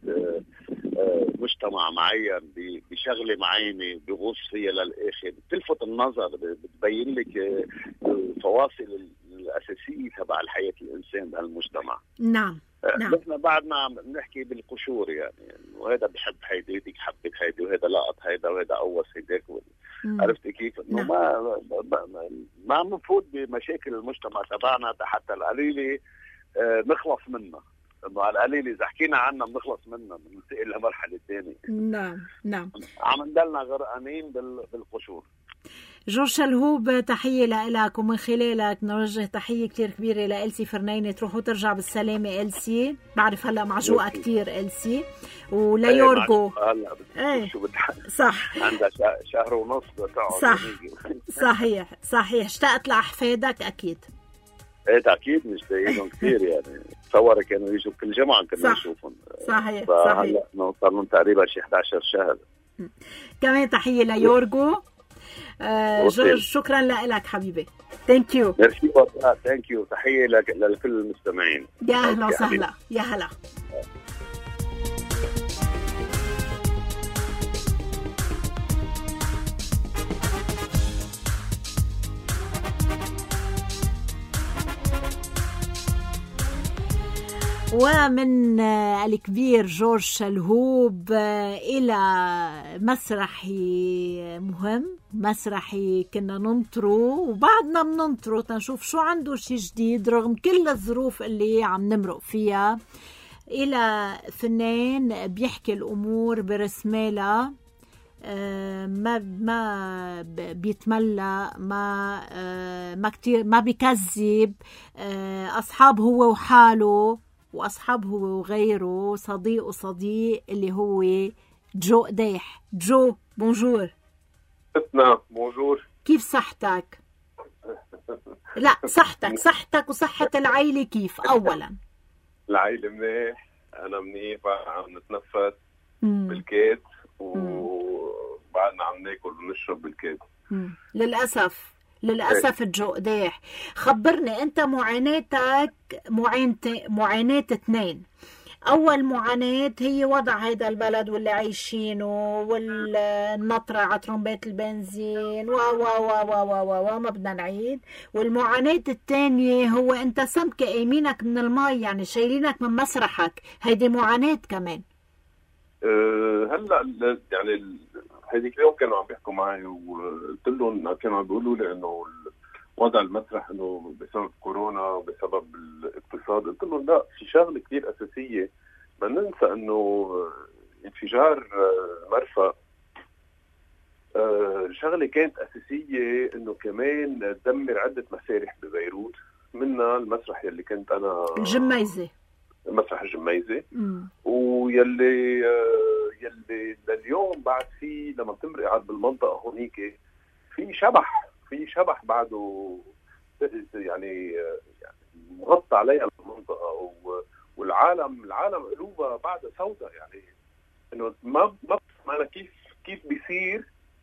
مجتمع معين بشغله معينه بيغوص فيها للاخر، بتلفت النظر، بتبين لك الفواصل الاساسيه تبع الحياه الانسان بهالمجتمع. نعم. نعم. نحن بعدنا عم نحكي بالقشور يعني، وهذا بحب هيدي، هيديك حبت هيدي، وهذا لقط هيدا، وهذا قوس هيداك. عرفت كيف؟ انه نعم. ما ما ما بنفوت بمشاكل المجتمع تبعنا حتى القليله آه نخلص منها. انه على القليله اذا حكينا عنها بنخلص منها، بننتقل لمرحله ثانيه. نعم نعم. عم نضلنا غرقانين بالقشور. جورج شلهوب تحية لك، ومن خلالك نوجه تحية كتير كبيرة لإلسي فرنينة، تروح وترجع بالسلامة إلسي. بعرف هلا معجوقة كتير إلسي، وليورجو هلا ايه شو بدها صح، عندها شهر ونص تقعد. صح صحيح صحيح. اشتقت لأحفادك أكيد. ايه اكيد مشتاقين كثير يعني. تصور كانوا يجوا كل جمعه كنا نشوفهم. صحيح صحيح. صار لهم تقريبا شي إحدى عشر شهر. كمان تحيه ليورجو. آه جورج شكرا لك حبيبي. ثانك يو. ميرسي ثانك يو. تحيه لكل المستمعين. يا اهلا وسهلا. يا هلا. ومن الكبير جورج شلهوب إلى مسرحي مهم، مسرحي كنا ننطره وبعدنا بننطره تنشوف شو عنده شي جديد رغم كل الظروف اللي عم نمرق فيها، إلى فنان بيحكي الأمور برسمالة، ما ما بيتملى، ما ما كتير ما بيكذب، أصحاب هو وحاله وأصحاب هو وغيره، صديق وصديق اللي هو جو قديح. جو بونجور. ستنا بونجور. كيف صحتك؟ لا صحتك صحتك وصحة العائلة كيف؟ أولا العائلة منيح، أنا منيح، عم نتنفس بالكيت وبعدنا عم ناكل ونشرب بالكيت. للأسف للأسف الجو قديح. خبرني أنت معاناتك معاناة معاناة اثنين. أول معاناة هي وضع هذا البلد واللي عايشينه والنطرة على ترمبات البنزين و و و و و و ما بدنا نعيد. والمعاناة الثانية هو أنت سمكة قايمينك من المي، يعني شايلينك من مسرحك، هيدي معاناة كمان. أه هلا يعني هذيك اليوم كانوا عم بيحكوا معي وقلت لهم، كانوا عم بيقولوا لي انه وضع المسرح انه بسبب كورونا وبسبب الاقتصاد. قلت لهم لا، في شغله كثير اساسيه ما ننسى، انه انفجار مرفأ شغله كانت اساسيه، انه كمان دمر عده مسارح ببيروت، منها المسرح يلي كنت انا الجميزه، مسرح الجميزه، ويلي يلي لليوم بعد في لما بتمرق بالمنطقه هونيك في شبح في شبح بعده يعني مغطى عليها المنطقه، والعالم العالم قلوبها بعدها سوداء، يعني انه ما ما انا كيف كيف بيصير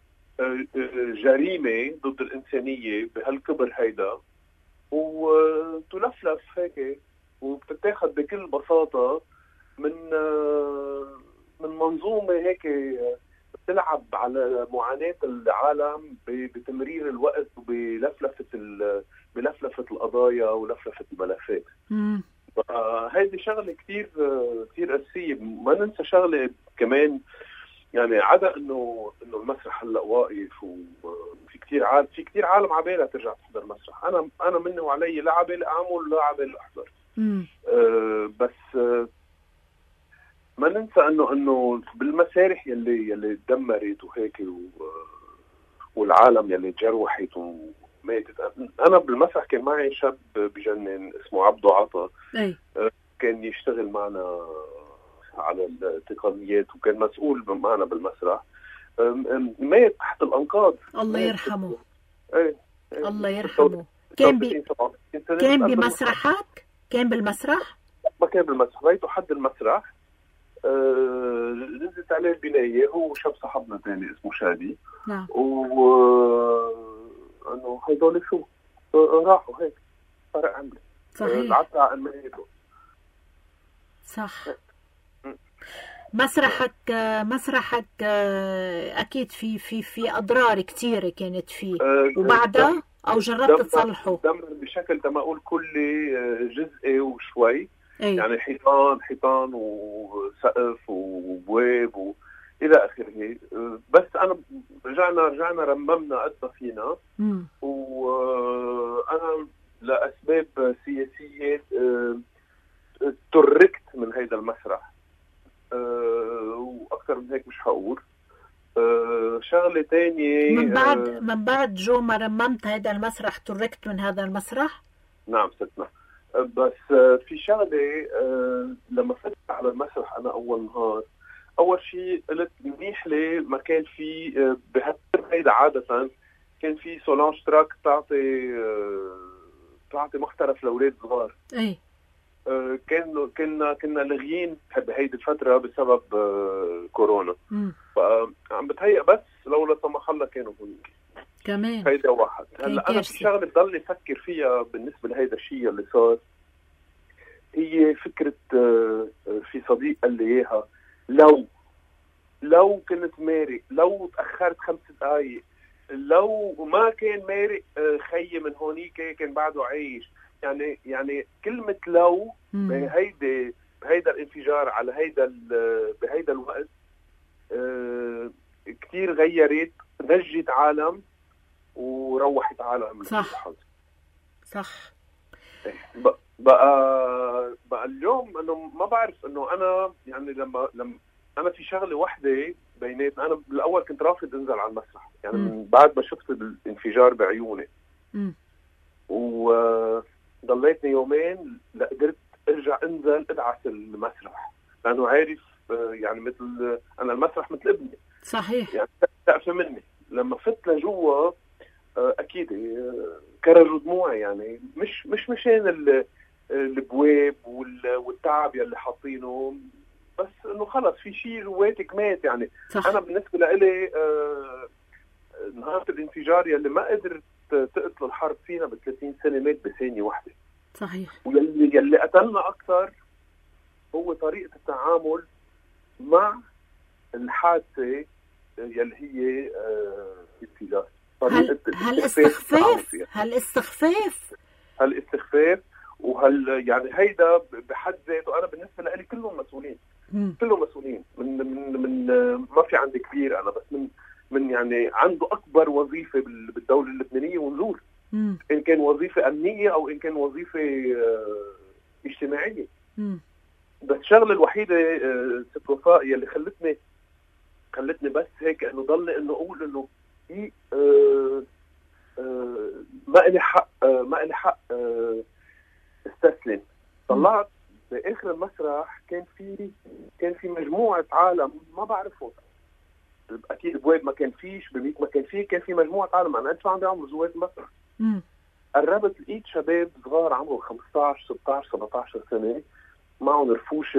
جريمه ضد الانسانيه بهالكبر هيدا وتلفلف هيك وبتتاخذ بكل بساطه من من منظومه هيك بتلعب على معاناه العالم بتمرير الوقت وبلفلفه بلفلفه القضايا ولفلفه الملفات. هيدي شغله كثير كثير اساسيه. ما ننسى شغله كمان، يعني عدا انه انه المسرح هلا واقف وفي كثير عالم في كثير عالم عبالها ترجع تحضر مسرح. انا انا مني وعلي لا عبالي اعمل لا عبالي احضر. أه بس أه ما ننسى انه انه بالمسارح يلي يلي تدمرت وهيك والعالم يلي تجروحت وماتت. انا بالمسرح كان معي شاب بجنن اسمه عبدو عطا، أي. كان يشتغل معنا على التقنيات وكان مسؤول معنا بالمسرح، مات تحت الانقاض. الله يرحمه. ايه الله يرحمه. كان بي... كان بمسرحك؟ كان بالمسرح؟ ما كان بالمسرح، بيته حد المسرح. آه... نزلت عليه البنايه، هو شاب صاحبنا ثاني اسمه شادي. نعم. و انه هدول شو آه... راحوا هيك فرق عملي. صحيح. العصا على الميته. صح. مسرحك مسرحك اكيد في في في اضرار كثيره كانت فيه، وبعدها او جربت تصلحه؟ دمر بشكل تما اقول كلي جزئي وشوي. أي. يعني حيطان حيطان وسقف وبواب و... الى اخره. بس انا رجعنا رجعنا رممنا قد ما فينا، وانا لاسباب سياسيه تركت من هيدا المسرح. أه واكثر من هيك مش هقول. أه شغله ثانيه من بعد أه من بعد جو ما رممت هيدا المسرح تركت من هذا المسرح؟ نعم ستنا. أه بس أه في شغله أه لما فتت على المسرح انا اول نهار، اول شيء قلت منيح لي ما كان في أه بهالترم هيدا عاده كان في سولانج تراك تعطي أه تعطي محترف لاولاد صغار. اي آه كانوا كنا كنا لاغيين بهيدي الفتره بسبب آه كورونا. فعم بتهيأ بس لو لا سمح الله كانوا هون كمان. هيدا واحد. هلا انا في شغله بضلني افكر فيها بالنسبه لهيدا الشيء اللي صار، هي فكره آه في صديق قال لي اياها، لو لو كنت مارق، لو تاخرت خمس دقائق، لو ما كان مارق خيي من هونيك كان بعده عايش. يعني يعني كلمه لو بهيدا بهيدا الانفجار على هيدا بهيدا الوقت آه كثير غيرت، نجت عالم وروحت عالم. صح صح. بقى بقى اليوم انه ما بعرف انه انا يعني لما لما انا في شغله واحده بيناتنا، انا بالاول كنت رافض انزل على المسرح يعني م. من بعد ما شفت الانفجار بعيوني وضليتني يومين لقدرت ارجع انزل ادعس المسرح، لانه عارف يعني مثل انا المسرح مثل ابني. صحيح. يعني تقفل مني لما فت لجوا اكيد كرروا دموعي، يعني مش مش مشان البواب والتعب يلي حاطينه، بس انه خلص في شيء جواتك مات. يعني صح. انا بالنسبه لإلي آه نهار الانفجار يلي ما قدرت تقتل الحرب فينا ب ثلاثين سنه مات بثانيه واحده. صحيح. واللي يلي قتلنا اكثر هو طريقه التعامل مع الحادثه يلي هي ابتلاء. هل هالاستخفاف هالاستخفاف هالاستخفاف وهل يعني هيدا بحد ذاته انا بالنسبه لي كلهم مسؤولين. كلهم مسؤولين من من من ما في عندي كبير انا، بس من من يعني عنده اكبر وظيفه بالدوله اللبنانيه ونزور، ان كان وظيفه امنيه او ان كان وظيفه اجتماعيه. مم. بس الشغله الوحيده ست وفاء يلي خلتني خلتني بس هيك انه ضلني انه اقول انه في آه آه ما لي حق آه ما لي حق آه استسلم. طلعت باخر المسرح كان في كان في مجموعه عالم ما بعرفهم، اكيد بواد ما كان فيش، بميت ما كان فيه، كان في مجموعه عالم انا انت عندي عمر زوات المسرح. قربت لقيت شباب صغار عمرهم خمسطعش ستطعش سبعطعش سنه معهم رفوشه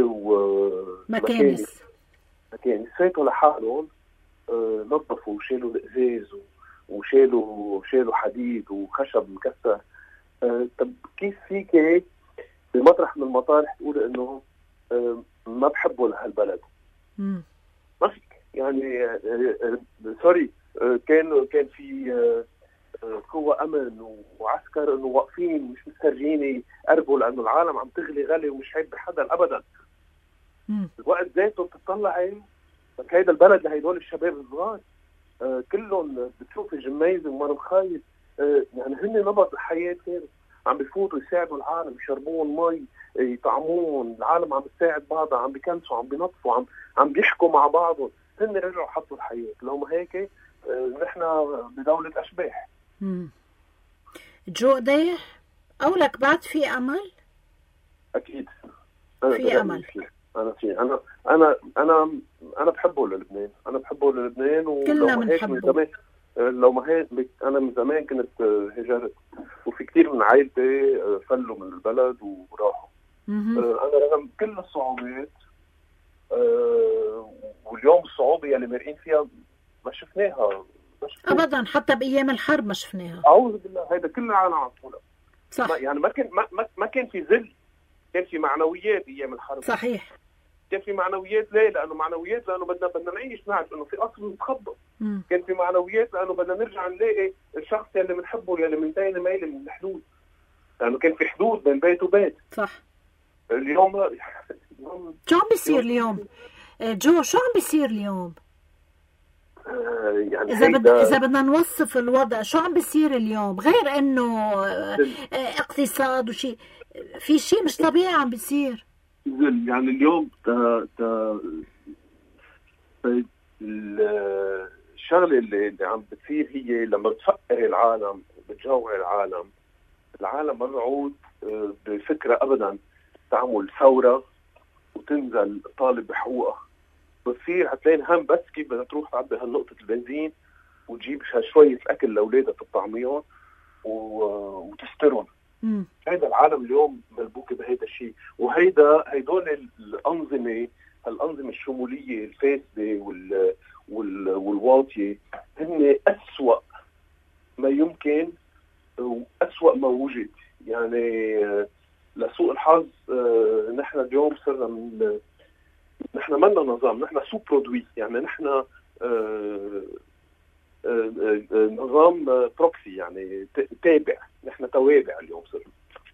ومكانس مكانس فاتوا لحالهم آه نظفوا وشالوا الازاز وشالوا شالوا حديد وخشب مكسر. آه طب كيف فيك بمطرح من المطارح تقول انه آه ما بحبوا لهالبلد؟ مم. ما فيك يعني آه آه سوري آه كان كان في آه قوة أمن وعسكر إنه واقفين مش مسترجين يقربوا لأنه العالم عم تغلي غلي ومش عيب بحدا أبدا. مم. الوقت ذاته بتطلعي لك هيدا البلد لهيدول الشباب الصغار آه كلهم بتشوفي جميزة ومرم خايف آه يعني هن نبض الحياة كانوا عم بيفوتوا يساعدوا العالم، يشربون مي، يطعمون، العالم عم بتساعد بعضها، عم بيكنسوا، عم بينظفوا، عم عم بيحكوا مع بعضهم، هن رجعوا حطوا الحياة. لو ما هيك آه نحن بدولة أشباح. امم جو قديه أولك بعد في أمل؟ أكيد في أمل. أنا في أنا أنا أنا أنا بحبه للبنان، أنا بحبه للبنان كلنا بنحبه. لو ما هيك أنا من زمان كنت هجرت وفي كتير من عائلتي فلوا من البلد وراحوا. أنا رغم كل الصعوبات واليوم الصعوبة اللي مرقين فيها ما شفناها ابدا، حتى بايام الحرب ما شفناها. اعوذ بالله، هيدا كل العالم عم تقولها. صح. ما يعني ما كان ما, ما كان في ذل، كان في معنويات ايام الحرب. صحيح. كان في معنويات. ليه؟ لانه معنويات لانه بدنا بدنا نعيش، نعرف انه في قصر متخبى. كان في معنويات لانه بدنا نرجع نلاقي الشخص اللي بنحبه اللي منتهي مايل من الحدود، لانه كان في حدود بين بيت وبيت. صح. اليوم شو عم بيصير اليوم؟ جو شو عم بيصير اليوم؟ يعني إذا بد... إذا بدنا نوصف الوضع شو عم بيصير اليوم غير إنه اقتصاد وشيء، في شيء مش طبيعي عم بيصير. يعني اليوم تا تا الشغلة اللي, اللي عم بتصير هي لما بتفكر العالم بتجوع العالم، العالم ما بيعود بفكرة أبدا تعمل ثورة وتنزل طالب بحقوقها. بتصير هتلاقي هم بس كيف بدها تروح تعبي هالنقطة البنزين وتجيب شوية أكل لأولادها تطعميهم وتسترهم. هيدا العالم اليوم ملبوكه بهيدا الشيء، وهيدا هيدول الانظمه الانظمه الشموليه الفاسده وال وال والواطيه هن اسوأ ما يمكن واسوأ ما وجد. يعني لسوء الحظ نحن اليوم صرنا من نحن منا نظام، نحن سو برودوي، يعني نحن نظام بروكسي، يعني تابع، نحن توابع اليوم صرنا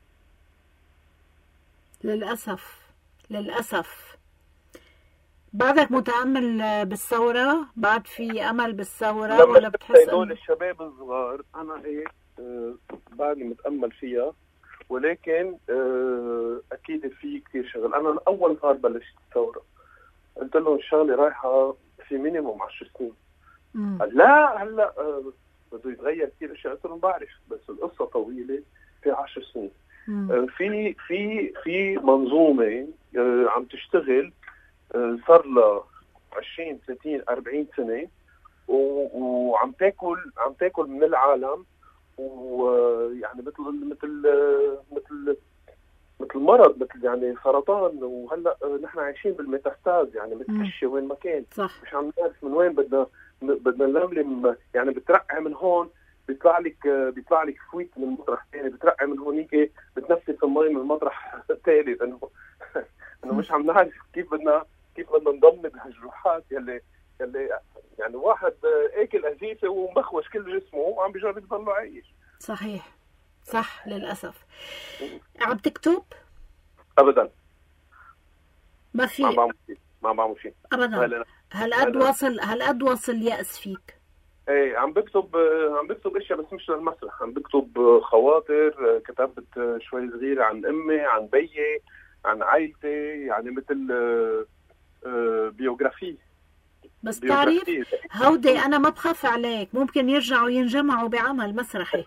للأسف. للأسف. بعدك متأمل بالثورة؟ بعد في أمل بالثورة ولا بتحس هدول الشباب الصغار؟ أنا إيه آه بعدني متأمل فيها، ولكن آه أكيد في كثير شغل. أنا أول نهار بلشت الثورة قلت لهم الشغلة رايحة في مينيموم عشر سنين. قال لا هلا آه بده يتغير كثير أشياء. قلت لهم بعرف، بس القصة طويلة، في عشر سنين. آه في في في منظومة آه عم تشتغل آه صار لها عشرين ثلاثين أربعين سنة، وعم تاكل عم تاكل من العالم، ويعني مثل مثل مثل مثل مرض، مثل يعني سرطان. وهلا نحن عايشين بالميتاستاز، يعني متكشة وين ما كان. صح. مش عم نعرف من وين بدنا بدنا نلملم. يعني بترقع من هون بيطلع لك بيطلع لك فويت من مطرح ثاني، بترقع من هونيك بتنفس المي من مطرح ثاني، لانه انه مش عم نعرف كيف بدنا كيف بدنا نضمد هالجروحات يلي يلي يعني واحد اكل ازيفه ومبخوش كل جسمه وعم بيجرب يضل عايش. صحيح. صح. للاسف. عم تكتب؟ ابدا. ما في. ما بعمل شيء ما بعمل شيء ابدا. هل قد وصل هل قد وصل يأس فيك؟ ايه عم بكتب عم بكتب اشياء، بس مش للمسرح. عم بكتب خواطر، كتبت شوي صغيره عن امي، عن بيي، عن عائلتي، يعني مثل بيوغرافي. بس تعرف هودي انا ما بخاف عليك، ممكن يرجعوا ينجمعوا بعمل مسرحي.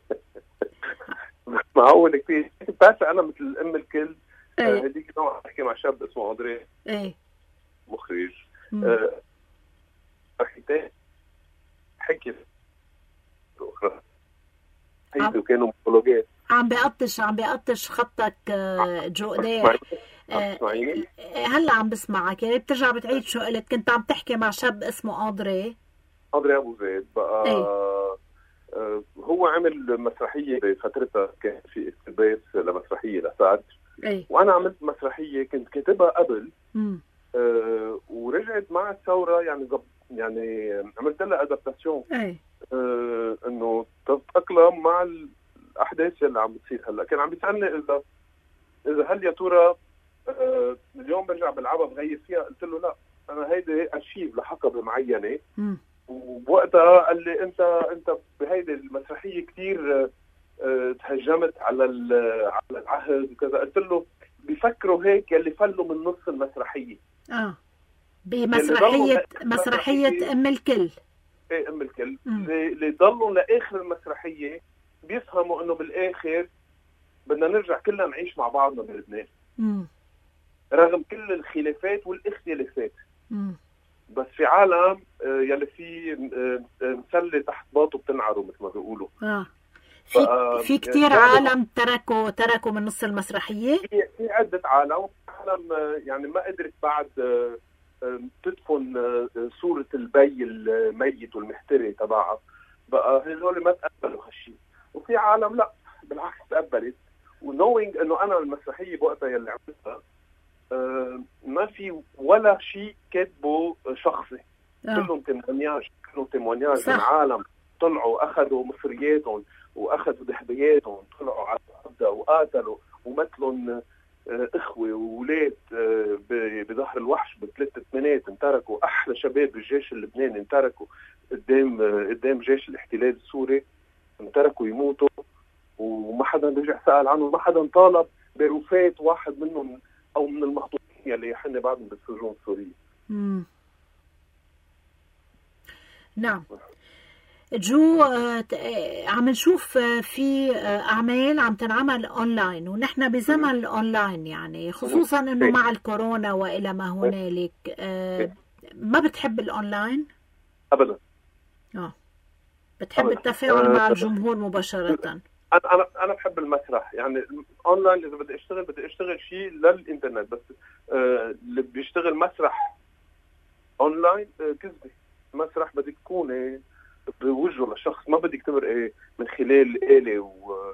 معقول كثير. بس انا مثل ام الكل. هذيك نوع احكي مع شاب اسمه اندري، ايه مخرج حكيت حكي اخرى هيدو كانوا مونولوجات. عم بقطش عم بقطش خطك جو قديح. اسمعيني هلا عم بسمعك، يعني بترجع بتعيد شو قلت. كنت عم تحكي مع شاب اسمه اندري اندري ابو زيد بقى. ايه؟ آه هو عمل مسرحيه بفترتها، كان في اقتباس لمسرحيه لسعد. ايه؟ وانا عملت مسرحيه كنت كاتبها قبل. امم آه ورجعت مع الثوره، يعني زب يعني عملت لها ادابتاسيون. ايه؟ آه انه تتاقلم مع الاحداث اللي عم بتصير هلا. كان عم بيسالني اذا اذا هل يا ترى آه اليوم برجع بلعبها بغير فيها. قلت له لا، انا هيدي ارشيف لحقبه معينه. امم وبوقتها قال لي انت انت بهيدي المسرحيه كثير اه تهجمت على على العهد وكذا. قلت له بيفكروا هيك يلي فلوا من نص المسرحيه. اه بمسرحيه مسرحيه ام الكل. ايه ام الكل. اللي ضلوا لاخر المسرحيه بيفهموا انه بالاخر بدنا نرجع كلنا نعيش مع بعضنا بلبنان. امم رغم كل الخلافات والاختلافات. امم بس في عالم يلي في مسله تحت باطه بتنعروا مثل ما بيقولوا. اه في في كثير عالم تركوا تركوا من نص المسرحيه. في في عده عالم عالم يعني ما قدرت بعد تدفن صوره البي الميت والمحتري تبعها، بقى هذول ما تقبلوا هالشيء. وفي عالم لا بالعكس تقبلت، ونوينج انه انا المسرحيه بوقتها يلي عملتها آه ما في ولا شيء كاتبه شخصي. آه. كلهم تيمونياج كلهم تيمونياج من عالم طلعوا اخذوا مصرياتهم واخذوا ذهبياتهم، طلعوا على الارض وقاتلوا ومثلهم آه اخوه واولاد آه بظهر الوحش بثلاث ثمانيات، انتركوا احلى شباب الجيش اللبناني، انتركوا قدام آه قدام جيش الاحتلال السوري، انتركوا يموتوا وما حدا رجع سأل عنهم، ما حدا طالب برفات واحد منهم او من المخطوطين اللي حن بعدهم بالسجون السوريه. امم نعم. جو آه عم نشوف آه في آه اعمال عم تنعمل اونلاين، ونحن بزمن الاونلاين يعني خصوصا انه مع الكورونا والى ما هنالك. آه ما بتحب الاونلاين؟ ابدا. اه بتحب أبداً. التفاعل مع الجمهور مباشره؟ انا انا انا بحب المسرح، يعني اونلاين اذا بدي اشتغل بدي اشتغل شيء للانترنت، بس آه اللي بيشتغل مسرح اونلاين آه كذبه. مسرح بدك تكوني بوجهه للشخص، ما بدك تمرقي من خلال آلة و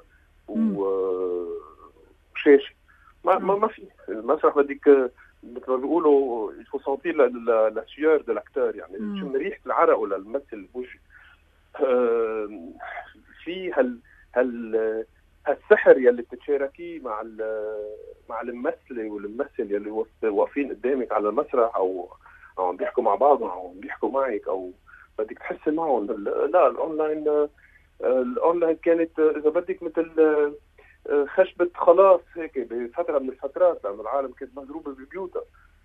وشاشه. ما ما ما في المسرح بدك مثل ما بيقولوا الفوسانتي للسيور دو لاكتور، يعني شو ريحه العرق ولا الممثل بوجه. آه في هال هال هالسحر يلي بتتشاركيه مع مع الممثله والممثل يلي واقفين قدامك على المسرح، او او عم بيحكوا مع بعضهم او عم بيحكوا معك، او بدك تحسي معهم. لا الاونلاين الاونلاين كانت اذا بدك مثل خشبة خلاص هيك بفترة من الفترات، لأن العالم كانت مضروبة ببيوتها.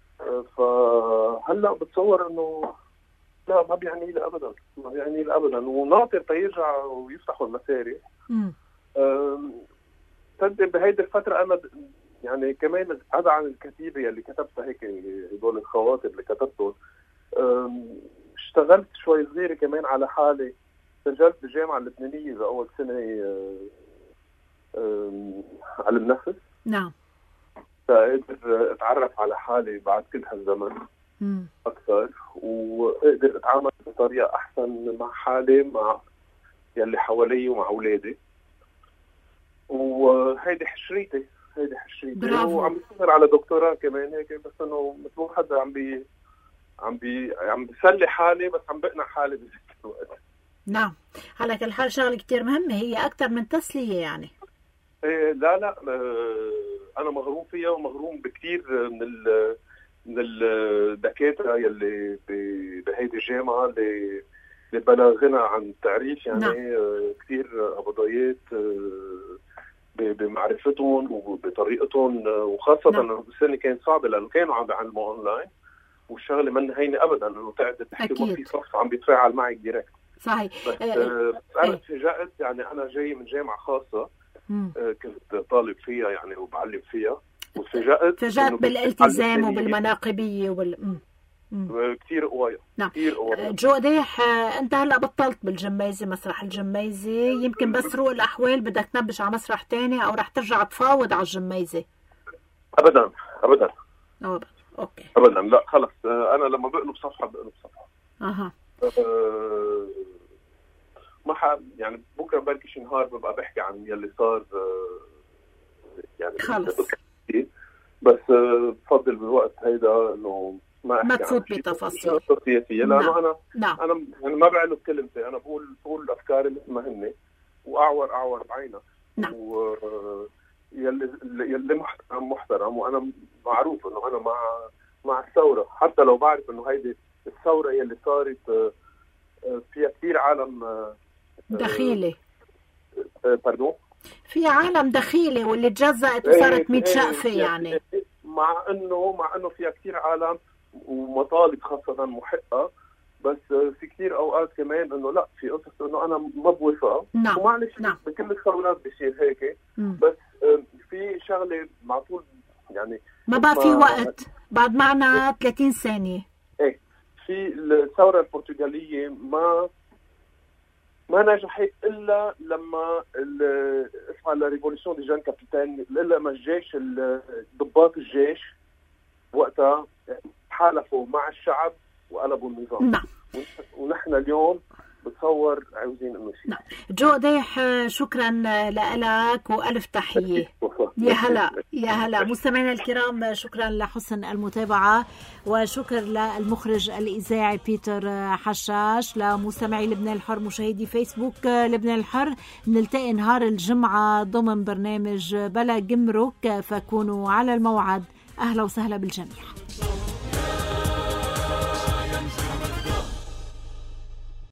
فهلا بتصور انه لا ما بيعني لي ابدا، ما بيعني لي ابدا، وناطر تيرجع ويفتحوا المسارح. تصدق بهيدي الفترة انا يعني كمان هذا عن الكتيبة اللي كتبتها هيك، هدول الخواطر اللي كتبتهم. اشتغلت شوي صغيرة كمان على حالي، سجلت بالجامعة اللبنانية لأول سنة علم نفس. نعم. فقدر اتعرف على حالي بعد كل هالزمن اكثر، واقدر اتعامل بطريقه احسن مع حالي، مع يلي حوالي ومع اولادي. وهيدي حشريتي هيدي حشريتي وعم بشتغل على دكتوراه كمان هيك، بس انه مثل حدا عم بي عم بي عم بسلي حالي، بس عم بقنع حالي بذات الوقت. نعم. على كل حال شغله كتير مهمه، هي اكثر من تسليه يعني. إيه لا لا انا مغروم فيها، ومغروم بكثير من ال من الدكاتره يلي بهيدي الجامعه اللي اللي بلاغنا عن التعريف، يعني نعم. كثير قبضيات بمعرفتهم وبطريقتهم، وخاصه نعم. انه السنه كانت صعبه لانه كانوا عم بيعلموا اونلاين، والشغله من هينه ابدا انه تقعد تحكي ما في صف عم بيتفاعل معك ديركت. صحيح. بس آه انا تفاجأت، يعني انا جاي من جامعه خاصه آه كنت طالب فيها يعني وبعلم فيها، وتفاجأت تفاجأت بالالتزام وبالمناقبيه وبال كثير قوايا. نعم. كثير قوايا. جو قديح انت هلا بطلت بالجميزه، مسرح الجميزه، يمكن بس روق الاحوال بدك تنبش على مسرح تاني، او رح ترجع تفاوض على الجميزه؟ ابدا ابدا ابدا. اوكي. ابدا لا خلص، انا لما بقلب صفحه بقلب صفحه. اها. أه ما ح... يعني بكره بركي شي نهار ببقى بحكي عن يلي صار، يعني خلص. بس بفضل بالوقت هيدا انه ما ما تفوت بتفاصيل سياسيه، لانه نعم. انا نعم. انا يعني ما بعلق كلمتي، انا بقول بقول افكاري مثل ما هن، واعور اعور بعينها. نعم. و يلي يلي محترم محترم، وانا معروف انه انا مع مع الثوره، حتى لو بعرف انه هيدي الثوره يلي صارت فيها كثير عالم دخيله. باردون. في عالم دخيله واللي تجزأت وصارت ميت شقفه يعني. مع انه مع انه فيها كثير عالم ومطالب خاصه محقه، بس في كثير اوقات كمان انه لا، في قصص انه انا ما بوافقها. نعم. ومعلش نعم. بكل الثورات بيصير هيك. مم. بس في شغله مع طول يعني ما بقى في وقت، بعد معنا ثلاثين ثانيه. ايه في الثوره البرتغاليه ما ما نجحت الا لما اسمها لا ريفولوشن دي جون كابيتان، الا لما الجيش ضباط الجيش وقتها تحالفوا مع الشعب وقلبوا النظام. نعم. ونحن اليوم بتصور عاوزين انه شيء. نعم. جو قديح شكرا لك والف تحيه. يا هلا يا هلا. مستمعينا الكرام، شكرا لحسن المتابعه، وشكر للمخرج الاذاعي بيتر حشاش، لمستمعي لبنان الحر مشاهدي فيسبوك لبنان الحر. نلتقي نهار الجمعه ضمن برنامج بلا جمرك، فكونوا على الموعد. اهلا وسهلا بالجميع.